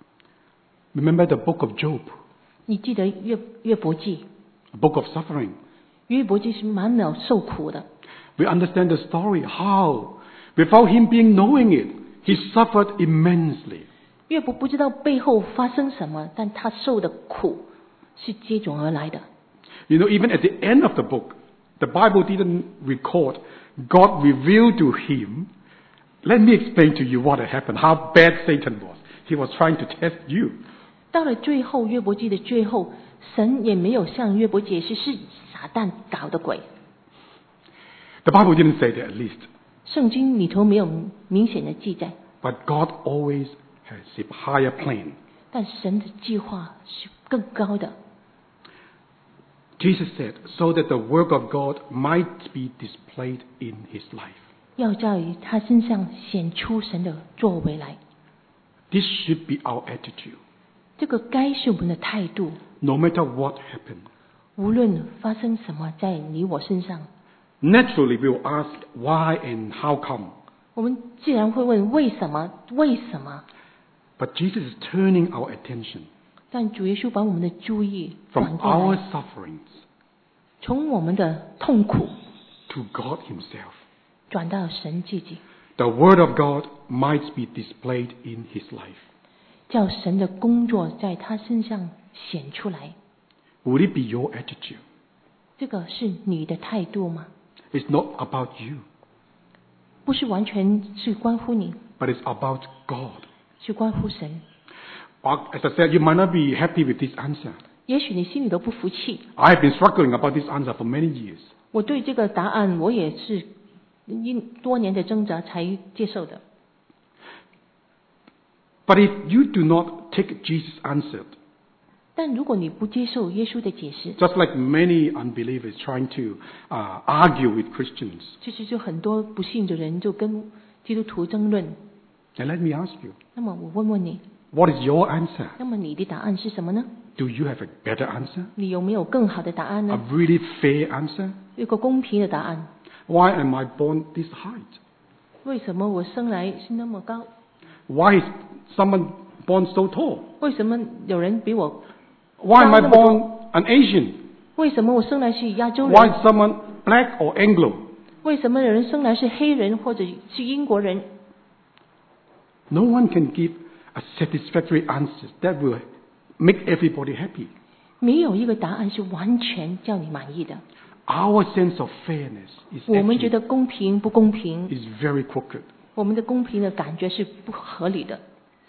Remember the book of Job, 你记得约伯记， a book of suffering. 约伯记是满脑受苦的。 We understand the story, how, without him being knowing it, he suffered immensely. 约伯不知道背后发生什么，但他受的苦是接踵而来的。 You know, even at the end of the book, the Bible didn't record God revealed to him. Let me explain to you what had happened, how bad Satan was. He was trying to test you. 到了最后，约伯记的最后，神也没有向约伯解释是撒旦搞的鬼。 The Bible didn't say that, at least. 圣经里头没有明显的记载， But God always has a higher plan. 但神的计划是更高的。 Jesus said, so that the work of God might be displayed in his life. 要在于他身上显出神的作为来。 This should be our attitude. 这个该是我们的态度， No matter what happened. 无论发生什么在你我身上， Naturally, we will ask why and how come. 我们自然会问为什么？为什么？ But Jesus is turning our attention 但主耶稣把我们的注意 from 转过 our 来， sufferings 从我们的痛苦 to God himself. 转到神自己， The word of God might be displayed in his life. 叫神的工作在他身上显出来。 Would it be your attitude? 这个是你的态度吗？ It's not about you, 不是完全是关乎你， but it's about God. 是关乎神。 As I said, you might not be happy with this answer. 也许你心里都不服气。 I have been struggling about this answer for many years. 我对这个答案，我也是多年的挣扎才接受的。 But if you do not take Jesus' answer, 但如果你不接受耶稣的解释， just like many unbelievers trying to argue with Christians, 其实就很多不信的人就跟基督徒争论。 then let me ask you, 那么我问问你， what is your answer? 那么你的答案是什么呢？ Do you have a better answer? 你有没有更好的答案 A 呢？ really fair answer? 有个公平的答案。 Why am I born this height? 为什么我生来是那么高？ Why is someone born so tall? 为什么有人比我？ Why am I 高那么多？ born an Asian? 为什么我生来是亚洲 Why 人？ is someone black or Anglo? 为什么有人生来是黑人或者是英国人？ No one can give a satisfactory answer that will make everybody happy. 没有一个答案是完全叫你满意的。 Our sense of fairness is 我们觉 actually 得公平不公平， is very crooked. 我们的公平的感觉是不合理的。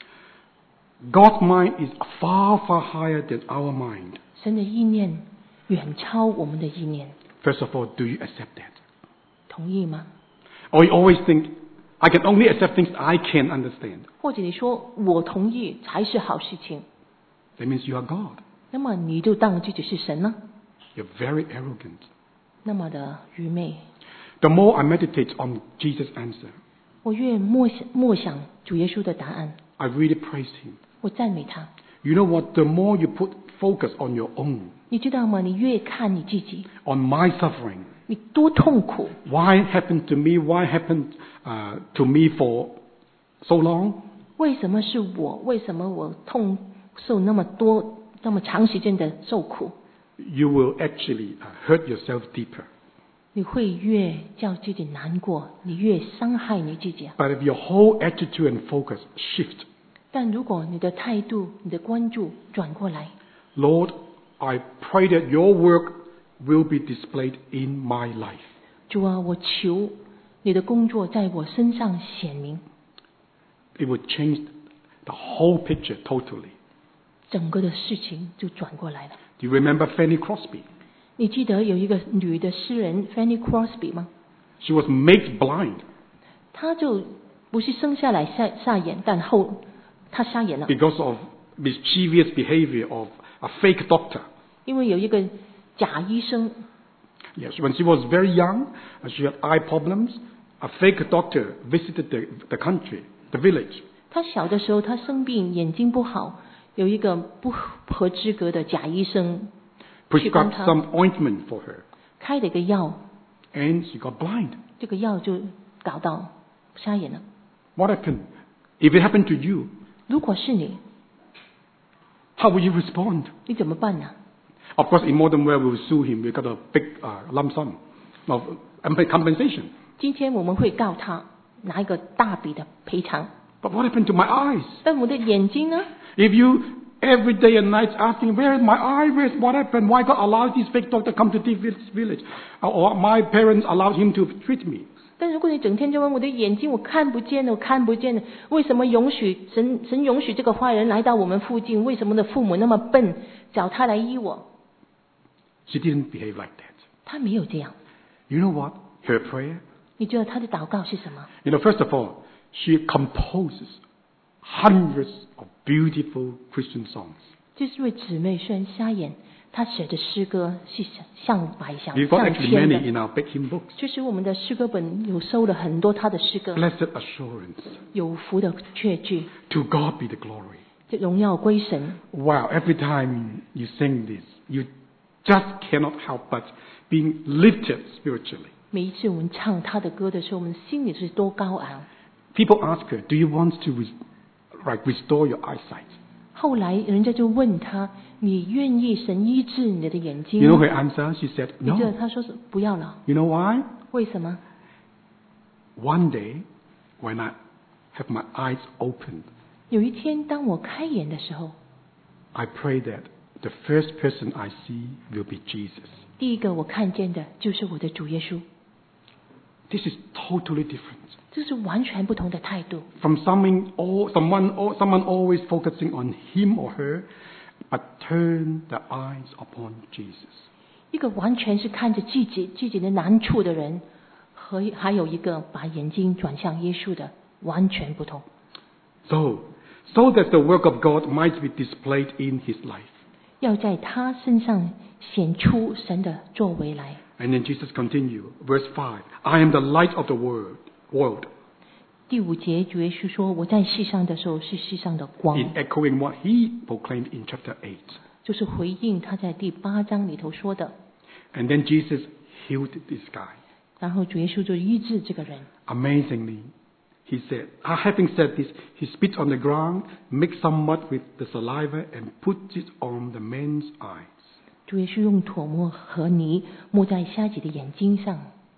God's mind is far, far higher than our mind. 神的意念远超我们的意念， First of all, do you accept that? 同意吗？ Or you always think, I can only accept things I can understand. 或者你说我同意才是好事情， That means you are God. 那么你就当自己是神呢？ You're very arrogant. 那么的愚昧。 The more I meditate on Jesus' answer, 我越默想主耶稣的答案， I really praise him. 我赞美他。 You know what? The more you put focus on your own, 你知道吗？你越看你自己， on my suffering, 你多痛苦。 why happened to me? Why happened to me for so long? 为什么是我？为什么我痛受那么多、那么长时间的受苦？ You will actually hurt yourself deeper. 你会越叫自己难过，你越伤害你自己。 But if your whole attitude and focus shift, 但如果你的态度、你的关注转过来， Lord, I pray that your work will be displayed in my life. 主啊，我求你的工作在我身上显明， It will change the whole picture totally. 整个的事情就转过来了。 Do you remember Fanny Crosby? 你记得有一个女的诗人 Fanny Crosby 吗？ She was made blind 她就不是生下来瞎眼，但后她瞎眼了， because of mischievous behavior of a fake doctor. 因为有一个假医生。 Yes, when she was very young, she had eye problems. A fake doctor visited the country, the village. 她小的时候，她生病，眼睛不好，有一个不合资格的假医生去帮 Prescribed 她 some ointment for her, 开了一个药， and she got blind. 这个药就搞到瞎眼了。 What happened? If it happened to you, 如果是你， how would you respond? 你怎么办呢？ Of course, in modern world, we will sue him. We got a big lump sum of compensation. 今天我们会告他，拿一个大笔的赔偿。 But what happened to my eyes? 但我的眼睛呢？ If you every day and night asking, where is my eye? Where's what happened? Why God allowed this fake doctor come to this village? Or my parents allowed him to treat me? 但如果你整天就问我的眼睛，我看不见了，我看不见了，为什么允许神允许这个坏人来到我们附近？为什么的父母那么笨，找他来医我？ She didn't behave like that. 他没有这样。 You know what? Her prayer? 你知道他的祷告是什么？ You know, first of all, she composes hundreds of beautiful Christian songs. 就是为姊妹虽然瞎眼， 他写的诗歌是上百上 We've got 上 actually 千 many 的。 in our big hymn books. 就是我们的诗歌本有收了很多他的诗歌， Blessed assurance. 有福的确据， To God be the glory. 这荣耀归神。 Wow, every time you sing this, you just cannot help but being lifted spiritually. 每一次我们唱他的歌的时候，我们心里是多高昂。 People ask her, do you want to restore your eyesight? 后来人家就问他：“你愿意神医治你的眼睛 You know 吗 her answer? She said, 你知道 no. 他说是不要了， You know why? 为什么？ One day, when I have my eyes opened, 有一天当我开眼的时候， I pray that the first person I see will be Jesus. 第一个我看见的就是我的主耶稣。 This is totally different 这是完全不同的态度。 from someone always focusing on him or her, but turn their eyes upon Jesus. 一个完全是看着自己的难处的人，和还有一个把眼睛转向耶稣的，完全不同。 So that the work of God might be displayed in his life. 要在他身上显出神的作为来。 And then Jesus continued, verse 5, I am the light of the world. 第5节，主耶稣说：“我在世上的时候是世上的光。” In echoing what he proclaimed in chapter 8. 就是回应他在第8章里头说的。 And then Jesus healed this guy. 然后主耶稣就医治这个人。 Amazingly, he said, having said this, he spit on the ground, mixed some mud with the saliva, and put it on the man's eyes. 主耶稣用唾沫和泥抹在瞎子的眼睛上。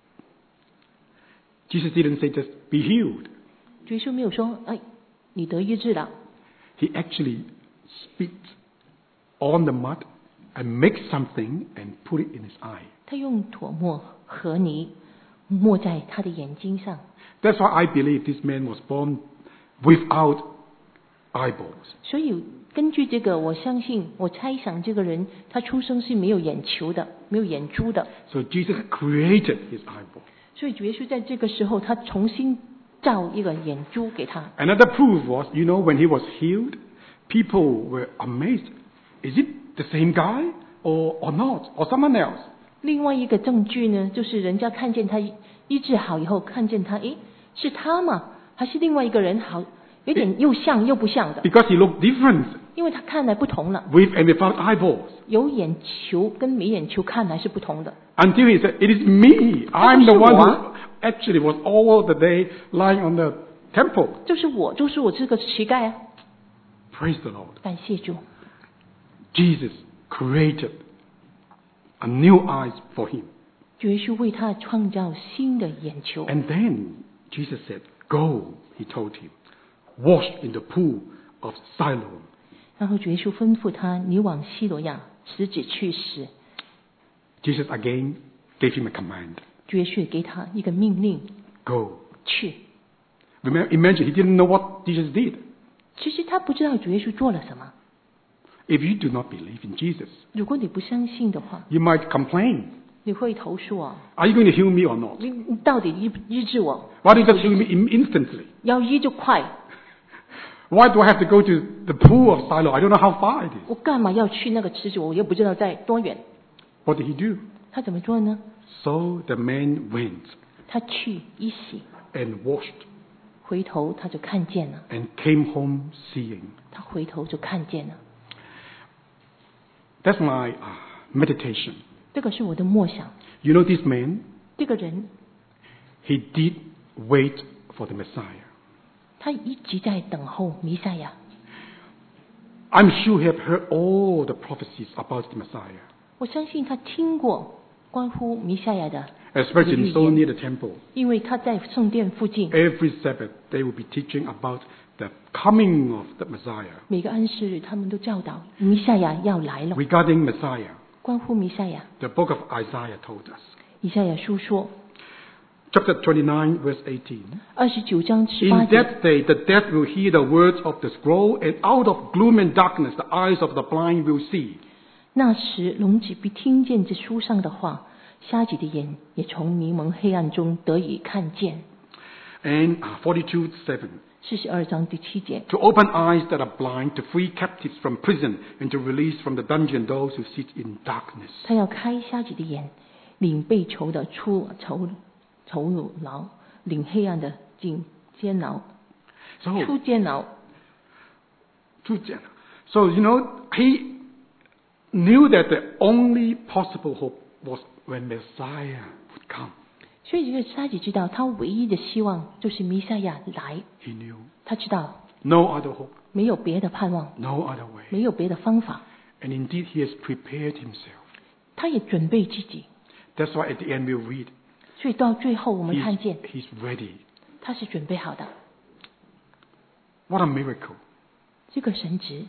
Jesus didn't say just be healed. 主耶稣没有说：“哎，你得医治了。” He actually spit on the mud and mixed something and put it in his eye. 他用唾沫和泥抹在他的眼睛上。 That's why I believe this man was born without eyeballs. 所以根据这个，我相信，我猜想这个人他出生是没有眼球的，没有眼珠的。 So Jesus created his eyeball. 所以主耶稣在这个时候，他重新造一个眼珠给他。 Another proof was, when he was healed, people were amazed. Is it the same guy or not? Or someone else? 另外一个证据呢，就是人家看见他医治好以后，看见他，诶，是他吗？还是另外一个人？好，有点又像又不像的。 Because he looked different 因为他看来不同了， with and without eyeballs. 有眼球跟没眼球看来是不同的。 Until he said, it is me. I'm the one who actually was all the day lying on the temple. 就是我这个乞丐啊！ Praise the Lord. 感谢主， Jesus created a new eyes for him. 主耶稣为他创造新的眼球。 And then Jesus said, go, he told him, wash in the pool of Siloam. 然后主耶稣吩咐他：“你往西罗亚池子去洗。” Jesus again gave him a command. 主耶稣也给他一个命令： Go. 去。 Imagine he didn't know what Jesus did. 其实他不知道主耶稣做了什么。 If you do not believe in Jesus, 如果你不相信的话， you might complain. 你会投诉啊！ Are you going to heal me or not? 你到底医治我？ Why don't you just heal me instantly? 要医就快， Why do I have to go to the pool of Siloam? I don't know how far it is. 我干嘛要去那个池子？我又不知道在多远。 What did he do? 他怎么做呢？ So the man went 他去一洗， and washed 回头他就看见了， and came home seeing. 他回头就看见了。 That's my meditation. 这个是我的默想。 You know this man? 这个人 He did wait for the Messiah. 他一直在等候弥赛亚。 I'm sure he have heard all the prophecies about the Messiah. 我相信他听过关乎弥赛亚的 Especially 预 so 言， near the temple. 因为他在圣殿附近， Every Sabbath they will be teaching about the coming of the Messiah. 每个安息日他们都教导弥赛亚要来了。 Regarding Messiah, 关乎弥赛亚， the book of Isaiah told us. 以赛亚书说 Chapter 29, verse 18. 29章 In 18节， that day, the deaf will hear the words of the scroll, and out of gloom and darkness, the eyes of the blind will see. 那时聋子必听见这书上的话，瞎子的眼也从迷蒙黑暗中得以看见。 And 42:7. 42章第7节， To open eyes that are blind, to free captives from prison, and to release from the dungeon those who sit in darkness. 他要开瞎子的眼，领被囚的出囚牢，领黑暗的进监牢， So, 出监牢。 so, he knew that the only possible hope was when Messiah would come. 所以这个瞎子知道，他唯一的希望就是弥赛亚来。 He knew 他知道 no other hope, 没有别的盼望， no other way. 没有别的方法。 And indeed, he has prepared himself. 他也准备自己， That's why at the end we'll read, 所以到最后我们看见 he's ready. 他是准备好的。 What a miracle. 这个神职，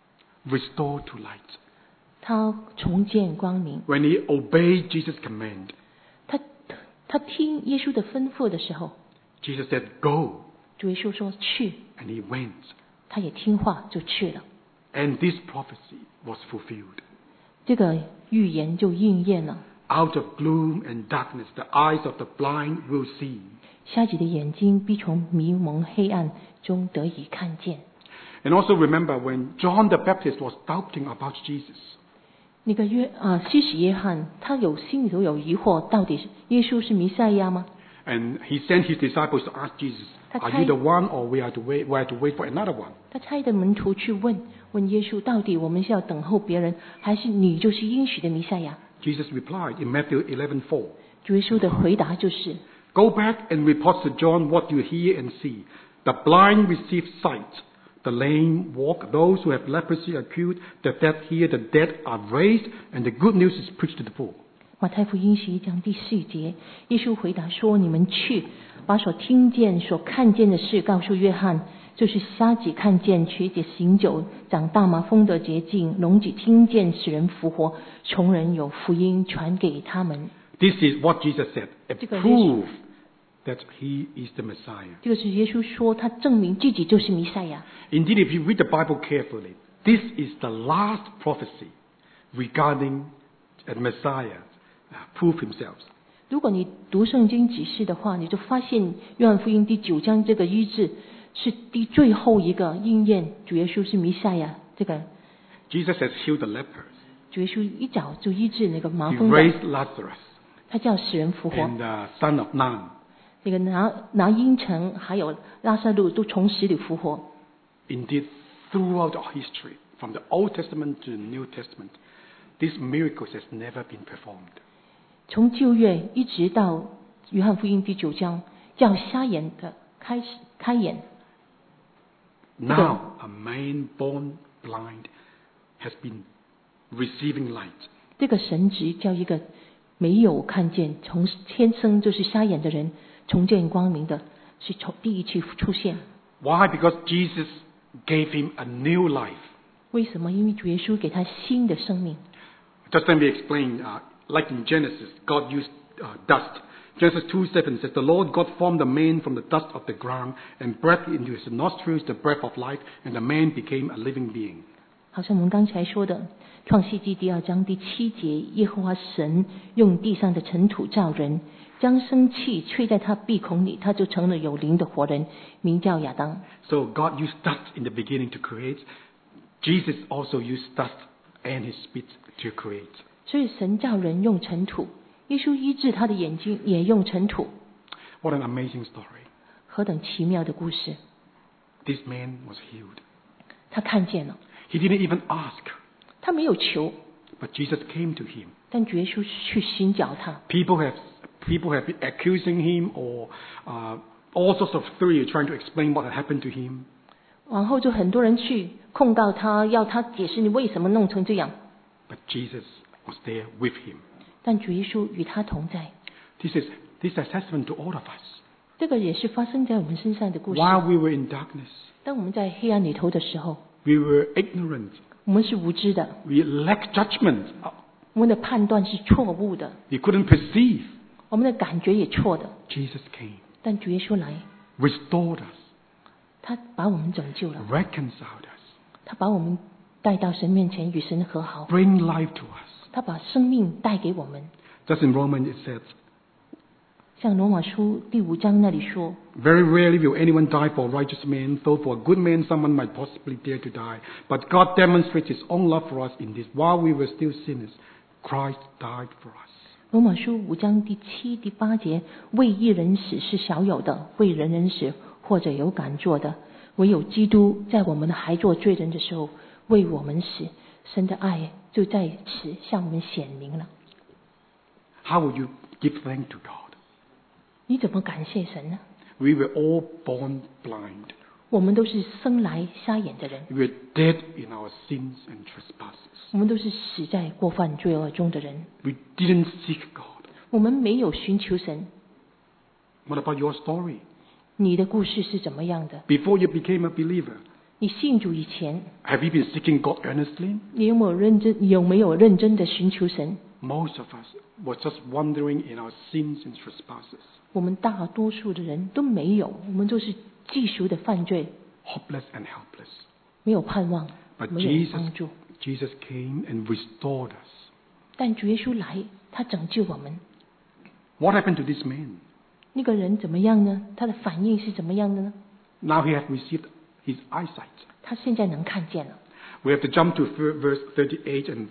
Restored to light. 他重见光明。 When he obeyed Jesus' command, 他听耶稣的吩咐的时候， Jesus said, go. 主耶稣说去， And he went. 他也听话就去了。 And this prophecy was fulfilled. 这个预言就应验了。 Out of gloom and darkness, the eyes of the blind will see. 瞎子的眼睛必从迷蒙黑暗中得以看见。 And also remember when John the Baptist was doubting about Jesus, 那个施洗约翰，他心里头有疑惑，到底耶稣是弥赛亚吗？ and he sent his disciples to ask Jesus, are you the one or we have to wait for another one? 他差的门徒去问耶稣，到底我们是要等候别人，还是你就是应许的弥赛亚？ Jesus replied in Matthew 11:4, 主耶稣的回答就是： go back and report to John what you hear and see. The blind receive sight, the lame walk, those who have leprosy are cured, the deaf hear, the dead are raised, and the good news is preached to the poor. 马太福音11章第4节，耶稣回答说：你们去，把所听见、所看见的事告诉约翰，就是瞎子看见，瘸子行走，长大麻风的洁净，聋子听见，死人复活，穷人有福音传给他们。 This is what Jesus said, a 这个 proof that he is the Messiah. 这个是耶稣说，他证明自己就是弥赛亚。 Indeed, if you read the Bible carefully, this is the last prophecy regarding a Messiah prove himself. 如果你读圣经仔细的话，你就发现约翰福音第9章这个医治是最后一个应验，主耶稣是弥赛亚。这个 Jesus has healed the lepers. 主耶稣一早就医治那个麻 He 风的， raised Lazarus 他叫死人复活。 and the son of Nun. 那个拿因城还有拉撒路都从死里复活。 Indeed, throughout our history, from the Old Testament to the New Testament, these miracles has never been performed. 从旧约一直到约翰福音第9章，叫瞎眼的开眼。 Now, a man born blind has been receiving light. 这个神职叫一个没有看见，从天生就是瞎眼的人重见光明的，是从第一次出现。 Why? Because Jesus gave him a new life. 为什么？因为主耶稣给他新的生命。 Just let me explain. Like in Genesis, God used dust. Genesis 2:7 says, The Lord God formed the man from the dust of the ground and breathed into his nostrils the breath of life, and the man became a living being. 好像我们刚才说的，创世纪第2章第7节，耶和华神用地上的尘土造人，将生气吹在他鼻孔里，他就成了有灵的活人，名叫亚当。 So God used dust in the beginning to create. Jesus also used dust and his spit to create. 所以神造人用尘土，耶稣医治他的眼睛也用尘土。 What an amazing story. 何等奇妙的故事！ This man was healed. 他看见了， He didn't even ask, 他没有求， but Jesus came to him. 但主耶稣去寻找他。 People have been accusing him or all sorts of theory trying to explain what had happened to him. 往后就很多人去控告他，要他解释你为什么弄成这样。 But Jesus was there with him. 但主耶稣与他同在。 This is a testament to all of us. 这个也是发生在我们身上的故事。 While we were in darkness, 当我们在黑暗里头的时候， we were ignorant. 我们是无知的， We lacked judgment. 我们的判断是错误的， We couldn't perceive. 我们的感觉也错的。 Jesus came, 但主耶稣来， restored us, 他把我们拯救了， reconciled us, 他把我们带到神面前与神和好， bring life to us. 他把生命带给我们。 Just in Romans it says, 像罗马书第5章那里说， Very rarely will anyone die for a righteous man, though for a good man someone might possibly dare to die. But God demonstrates His own love for us in this: while we were still sinners, Christ died for us. 罗马书5章第7、第8节，为一人死是少有的，为人人死或者有敢做的，唯有基督在我们还做罪人的时候为我们死，神的爱就在此向我们显明了。 How would you give thanks to God? 你怎么感谢神呢？ We were all born blind. 我们都是生来瞎眼的人， We were dead in our sins and trespasses. 我们都是死在过犯罪恶中的人， We didn't seek God. 我们没有寻求神。 What about your story? 你的故事是怎么样的？ Before you became a believer, 你信主以前， have you been seeking God earnestly? 你有没有认真的寻求神？ Most of us were just wandering in our sins and trespasses, 我们大多数的人都没有，我们都是继续的犯罪， hopeless and helpless. 没有盼望， But 没有帮助。 Jesus came and restored us. 但主耶稣来，他拯救我们。 What happened to this man? 那个人怎么样呢？他的反应是怎么样的呢？ Now he has received his eyesight. 他现在能看见了。 We have to jump to verse 38 and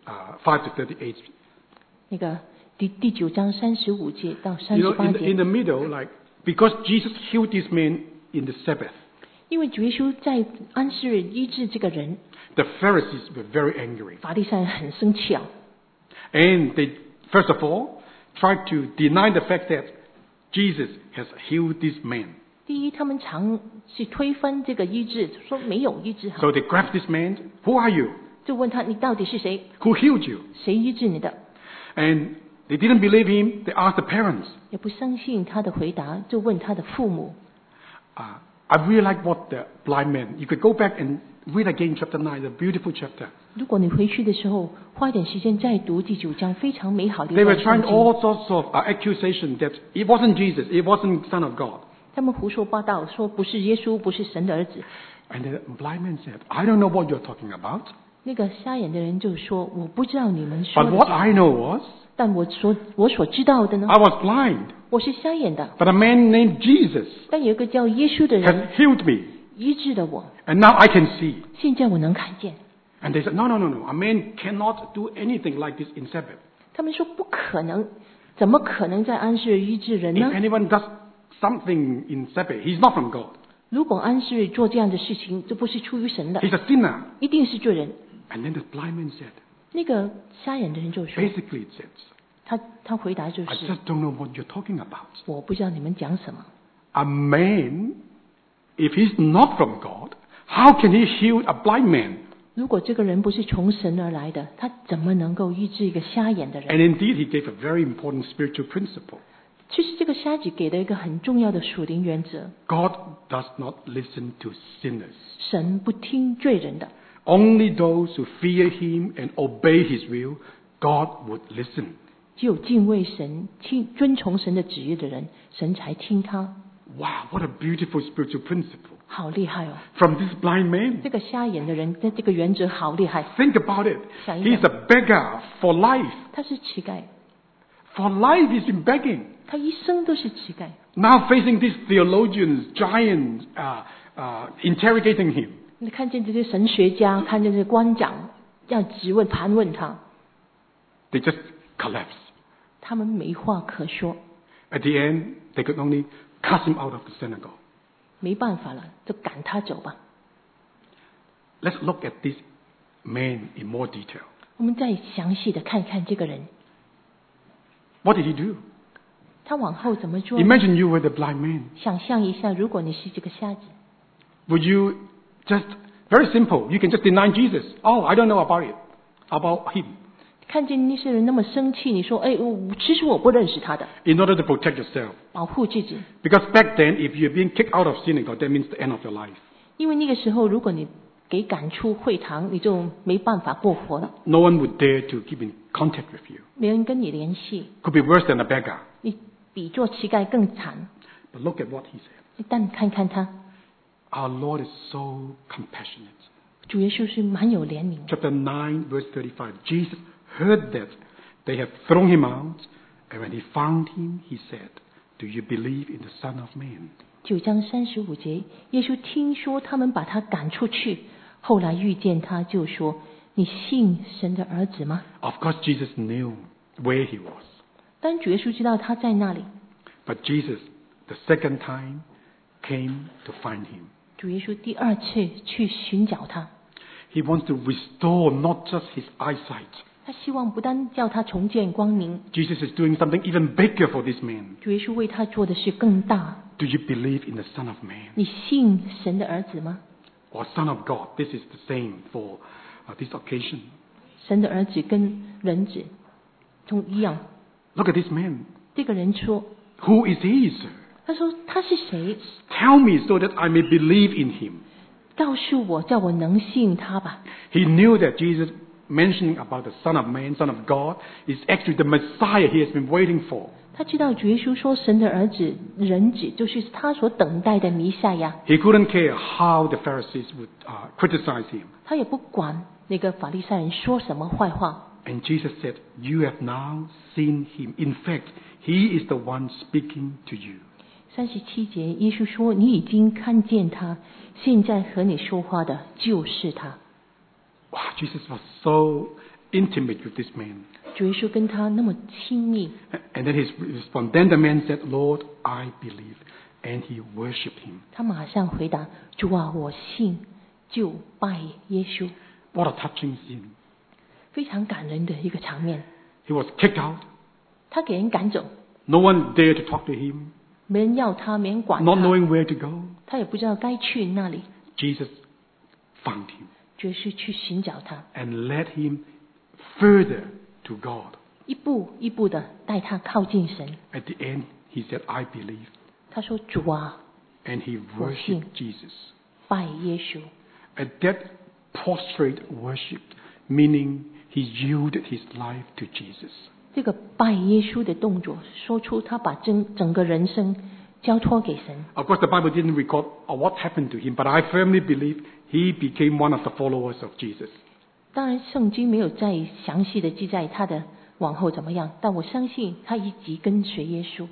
5 to 38. 那个第9章35节到 You know, 38 in 节， the middle, like, because Jesus healed this man in the Sabbath, 因为主耶稣在安息日医治这个人， the Pharisees were very angry. 法利赛人很生气啊。 And they, first of all, tried to deny the fact that Jesus has healed this man. 第一，他们常去推翻这个医治，说没有医治好， So they grabbed this man. Who are you? 就问他你到底是谁？ Who healed you? 谁医治你的？ And they didn't believe him. They asked the parents. 也不相信他的回答，就问他的父母。 I really like what the blind man. You could go back and read again chapter 9, the beautiful chapter. 如果你回去的时候花一点时间再读第9章，非常美好的 They 一 were 段 trying 圣经。 all sorts of accusation that it wasn't Jesus, it wasn't Son of God. 他们胡说八道，说不是耶稣，不是神的儿子。 And the blind man said, I don't know what you're talking about. 那个瞎眼的人就说：“我不知道你们说 But 的 what 是什 I 么， know was, 但我所知道的呢， I was blind. 我是瞎眼的， But a man named Jesus 但有一个叫耶稣的人 has healed me. 医治了我， And now I can see. 现在我能看见。” And they said, no. A man cannot do anything like this in Sabbath. 他们说不可能，怎么可能在安息日医治人 If 呢？ anyone does something in Sabbath, he's not from God. 如果安息日做这样的事情，这不是出于神的， He's a sinner. 一定是罪人。 And then the blind man said, 那个瞎眼的人就说， basically it says, 他回答就 I 是 just don't know what you're talking about. 我不知道你们讲什么。 A man, if he's not from God, how can he heal a blind man? 如果这个人不是从神而来的，他怎么能够医治一个瞎眼的 And 人？ indeed, he gave a very important spiritual principle. 其实这个瞎子给了一个很重要的属灵原则： God does not listen to sinners. 神不听罪人的， Only those who fear him and obey his will, God would listen. 只有敬畏神、遵从神的旨意的人，神才听他。 Wow, what a beautiful spiritual principle. 好厉害哦！ From this blind man. 这个瞎眼的人，这个原则好厉害。 Think about it. 想一想。 He's a beggar for life. 他是乞丐， For life, he's been begging. 他一生都是乞丐。 Now facing these theologians, giants, interrogating him. 你看见这些神学家，看见这些官长，要质问、盘问他， They just collapse. 他们没话可说， At the end, they could only cast him out of the synagogue. 没办法了，就赶他走吧。 Let's look at this man in more detail. 我们再详细的看看这个人， What did he do? 他往后怎么做呢？ Imagine you were the blind man. 想象一下，如果你是这个瞎子， Would you just, very simple, you can just deny Jesus. Oh, I don't know about it, about him. 看见那些人那么生气，你说：“哎，其实我不认识他的。 In order to protect yourself. ” 保护自己， Because back then, if you're being kicked out of synagogue, that means the end of your life. 因为那个时候，如果你给赶出会堂，你就没办法过活了， No one would dare to keep in contact with you. 没人跟你联系， Could be worse than a beggar. 你比做乞丐更惨。 But look at what he said. 但看看他， Our Lord is so compassionate. 主耶稣是蛮有怜悯的。 Chapter 9, verse 35. Jesus heard that they had thrown him out, and when he found him, he said, Do you believe in the Son of Man? 9章35节，耶稣听说他们把他赶出去，后来遇见他，就说：“你信神的儿子吗 Of course, Jesus knew where he was. ？” 当主耶稣知道他在那里， But Jesus, the second time, came to find him. 主耶稣第二次去寻找他， He wants to restore not just his eyesight. 他希望不单叫他重见光明， Jesus is doing something even bigger for this man. 主耶稣为他做的事更大。 Do you believe in the Son of Man? 你信神的儿子吗？ Or Son of God? This is the same for this occasion. 神的儿子跟人子都一样。 Look at this man. 这个人说 Who is he, sir?：“ 他说他是谁？ Tell me so that I may believe in him. 告诉我，叫我能信他吧。” He knew that Jesus mentioning about the Son of Man, Son of God, is actually the Messiah he has been waiting for. 他知道主耶稣说神的儿子人子就是他所等待的弥赛亚， He couldn't care how the Pharisees would criticize him. 他也不管那个法利赛人说什么坏话。 And Jesus said, You have now seen him. In fact, he is the one speaking to you. 37节，耶稣说：“你已经看见他，现在和你说话的就是他。” Wow, Jesus was so intimate with this man. 主耶稣跟他那么亲密， And then his response, then the man said, Lord, I believe. And he worshipped him. 他马上回答：“主啊，我信。”就拜耶稣。 What a touching scene. 非常感人的一个场面。 He was kicked out. 他给人赶走， No one dared to talk to him, 没人要他，没人管 not 他， knowing where to go. 他也不知道该去哪里。 Jesus found him 主耶稣去寻找他， and led him further to God. 一步一步的带他靠近神。 At the end, he said, I believe. 他说：“主啊， And he 我信。 worshipped Jesus. 拜耶稣。” At that prostrate worship, meaning he yielded his life to Jesus. 这个拜耶稣的动作，说出他把整个人生交托给神。 Of course, the Bible didn't record what happened to him, but I firmly believe he became one of the followers of Jesus. 当然，圣经没有再详细的记载他的往后怎么样，但我相信他一直跟随耶稣。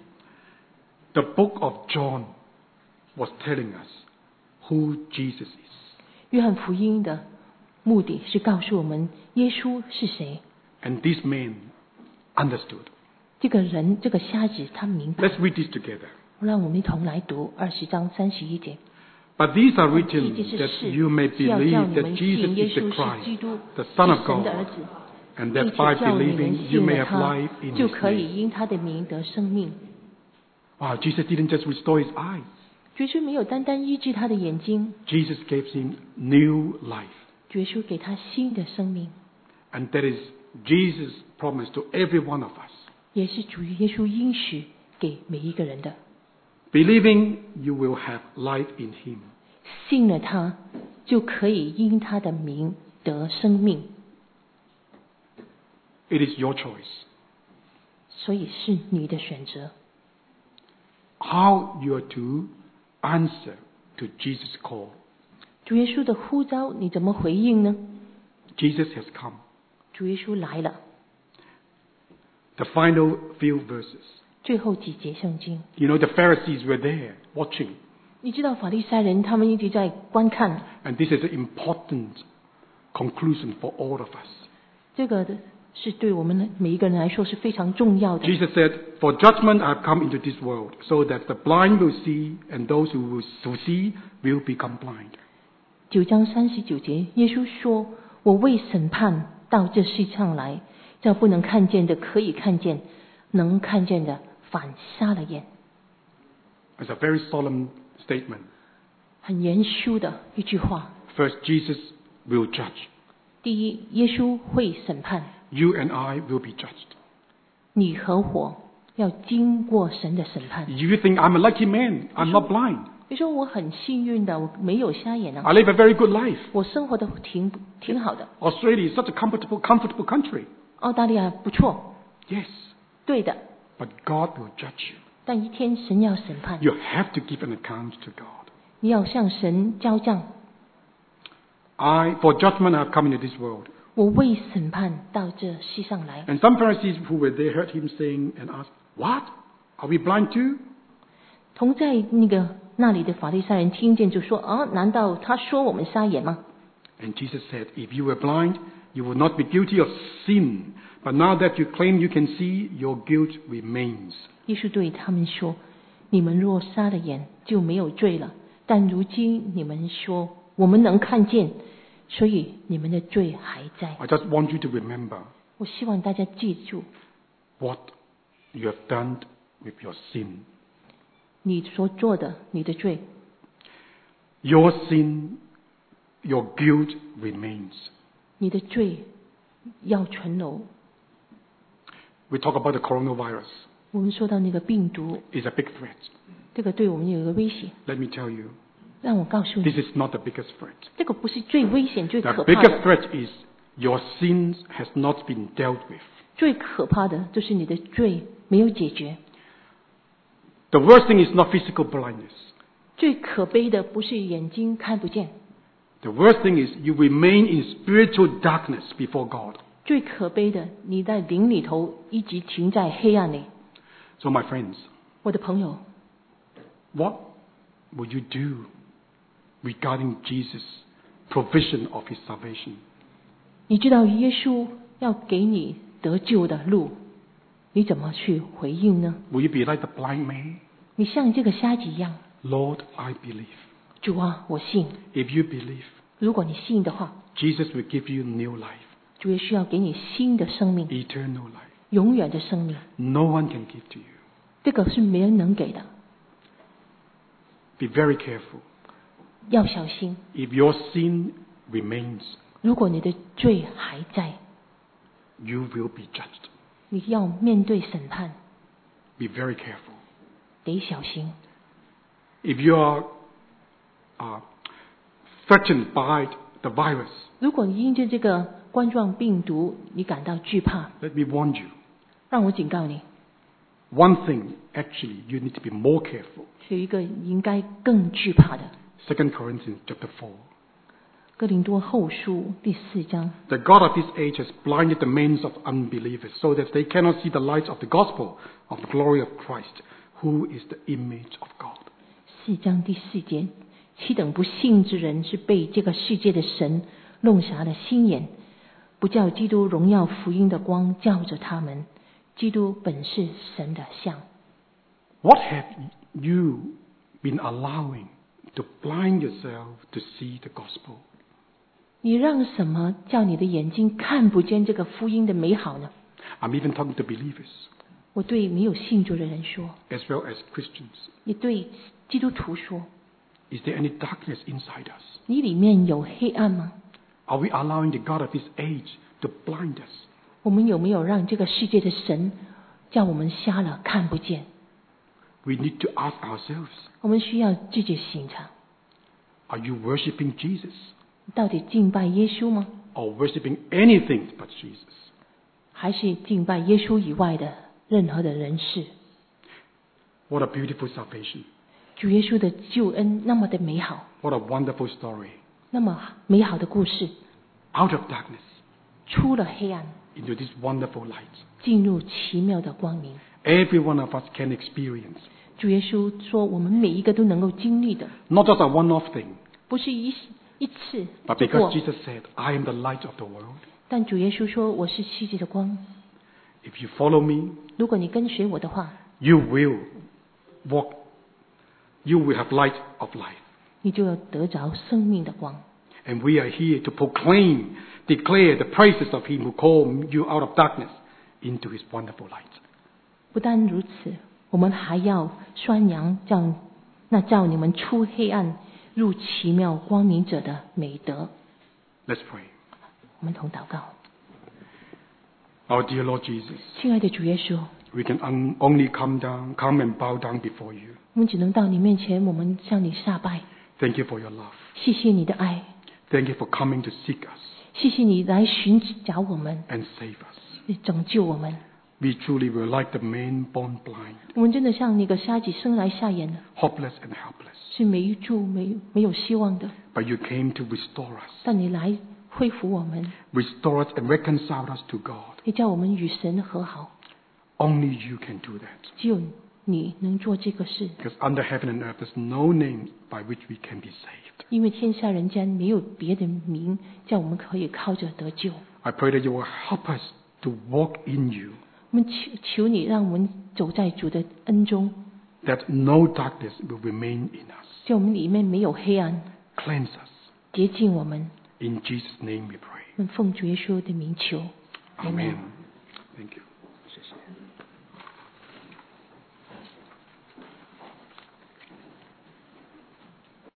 The book of John was telling us who Jesus is. 约翰福音的目的是告诉我们耶稣是谁。 And this man understood. 这个人，这个瞎子，他明白。 Let's read this together. 让我们一同来读20章31节。 But these are 这 written 件事 that you may 是要叫 believe 你 that 们 Jesus 信耶 is the 稣是基 Christ, 督， the 是 Son of 神的 God, 儿子， and 并 that 且 by 叫你们 believing you 信 may 了 have 他 life in， 就 his 可以 name. 因他的名得生命。 Wow, Jesus didn't just restore his eyes. 耶稣没有单单医治他的眼睛， Jesus gave him new life. 耶稣给他新的生命， And that is Jesus' promise to every one of us. 也是主耶稣应许给每一个人的。 Believing you will have life in him. 信了他，就可以因他的名得生命。 It is your choice. 所以是你的选择。 How you are to answer to Jesus' call. 主耶稣的呼召，你怎么回应呢？ Jesus has come. 主耶稣来了。 The final few verses. 最后几节圣经， You know, the Pharisees were there watching. 你知道法利赛人他们一直在观看， And this is an important conclusion for all of us. 这个是对我们每一个人来说是非常重要的。 Jesus said, For judgment I have come into this world, so that the blind will see, and those who see will become blind. 9章39节，耶稣说：“我为审判到这世上来，叫不能看见的可以看见，能看见的反瞎了眼。” It's a very solemn statement. 很严肃的一句话。 First, Jesus will judge. 第一，耶稣会审判， You and I will be judged. 你和我要经过神的审判。 You think I'm a lucky man. I'm not blind. 你说我很幸运的，我没有瞎眼啊， I live a very good life. 我生活的挺好的。 Australia is such a comfortable country. 澳大利亚不错， Yes, 对的， but God will judge you. 但一天神要审判， You have to give an account to God. 你要向神交账。 For judgment I have come into this world. 我为审判到这世上来。 And some Pharisees who were there heard him saying and asked, What? Are we blind too? 同在那里的法利赛人听见就说：啊，难道他说我们瞎眼吗？ And Jesus said, if you were blind, you would not be guilty of sin. But now that you claim you can see, your guilt remains. 耶稣对他们说：你们若瞎了眼，就没有罪了。但如今你们说我们能看见，所以你们的罪还在。 I just want you to remember 我希望大家记住， what you have done with your sin. 你所做的，你的罪， Your sin, your guilt remains. 你的罪要存留。 We talk about the coronavirus. 我们说到那个病毒， It's a big threat. 这个对我们有一个威胁。 Let me tell you, 让我告诉 this 你， is not the biggest threat. 这个不是最危险、最 The 可怕 biggest 的。 threat is your sins has not been dealt with. 最可怕的就是你的罪没有解决。 The worst thing is not physical blindness. 最可悲的不是眼睛看不见， The worst thing is you remain in spiritual darkness before God. 最可悲的你在灵里头一直停在黑暗里。 So my friends, 我的朋友， what will you do regarding Jesus' provision of his salvation? 你知道耶稣要给你得救的路，你怎么去回应呢？ Will you be like the blind man? 你像这个瞎子一样， Lord, I believe. 主啊，我信。 If you believe, 如果你信的话， Jesus will give you new life, 主耶稣要给你新的生命， eternal life. 永远的生命。 No one can give to you. 这个是没人能给的， Be very careful. 要小心。 If your sin remains, 如果你的罪还在， you will be judged. 你要面对审判， Be very careful. 得小心。 If you are threatened by the virus, 如果你因着这个冠状病毒你感到惧怕， let me warn you. 让我警告你， One thing, actually, you need to be more careful. 有一个应该更惧怕的。 2 Corinthians chapter 4. 哥林多后书第4章， The God of this age has blinded the minds of unbelievers so that they cannot see the light of the gospel of the glory of Christ, who is the image of God. 4章第4节，岂等不信之人是被这个世界的神弄瞎了心眼，不叫基督荣耀福音的光照着他们。基督本是神的像。 What have you been allowing to blind yourself to see the gospel? 你让什么叫你的眼睛看不见这个福音的美好呢？ I'm even talking to believers 我对没有信主的人说， as well as Christians. 也对基督徒说， Is there any darkness inside us? 你里面有黑暗吗？ Are we allowing the God of this age to blind us? 我们有没有让这个世界的神叫我们瞎了看不见？ We need to ask ourselves, 我们需要自己省察， are you worshiping Jesus 到底敬拜耶稣吗？ or worshiping anything but Jesus? 还是敬拜耶稣以外的任何的人事？ What a beautiful salvation. 主耶稣的救恩那么的美好， What a wonderful story. 那么美好的故事， Out of darkness 出了黑暗， into this wonderful light. 进入奇妙的光明。 Every one of us can experience. 主耶稣说，我们每一个都能够经历的， Not just a one-off thing, 不是一次 but 就 because 过。 Jesus said, I am the light of the world. 但主耶稣说，我是世界的光。 If you follow me, 如果你跟随我的话， you will walk, you will have light of life. 你就要得着生命的光。 And we are here to proclaim, declare the praises of Him who called you out of darkness into His wonderful light. 不但如此，我们还要宣扬叫你们出黑暗入奇妙光明者的美德。 Let's pray. 我们同祷告， Our dear Lord Jesus, 亲爱的主耶稣， we can only come and bow down before you. 我们只能到你面前，我们向你下拜。 Thank you for your love. 谢谢你的爱， Thank you for coming to seek us 谢谢你来寻找我们， and save us. 拯救我们。 We truly were like the man born blind, 我们真的像那个瞎子生来瞎眼的， hopeless and helpless. 是没助没有希望的。 But you came to restore us. 但你来恢复我们， Restore us and reconcile us to God. 也叫我们与神和好。 Only you can do that. 只有你能做这个事， Because under heaven and earth, there's no name by which we can be saved. 因为天下人间没有别的名叫我们可以靠着得救。 I pray that you will help us to walk in you, 我们求你让我们走在主的恩中， that no darkness will remain in us. 叫我们里面没有黑暗， Cleanse us. 洁净我们。 In Jesus' name we pray. 我们奉主耶稣的名求， Amen. Thank you. 谢谢。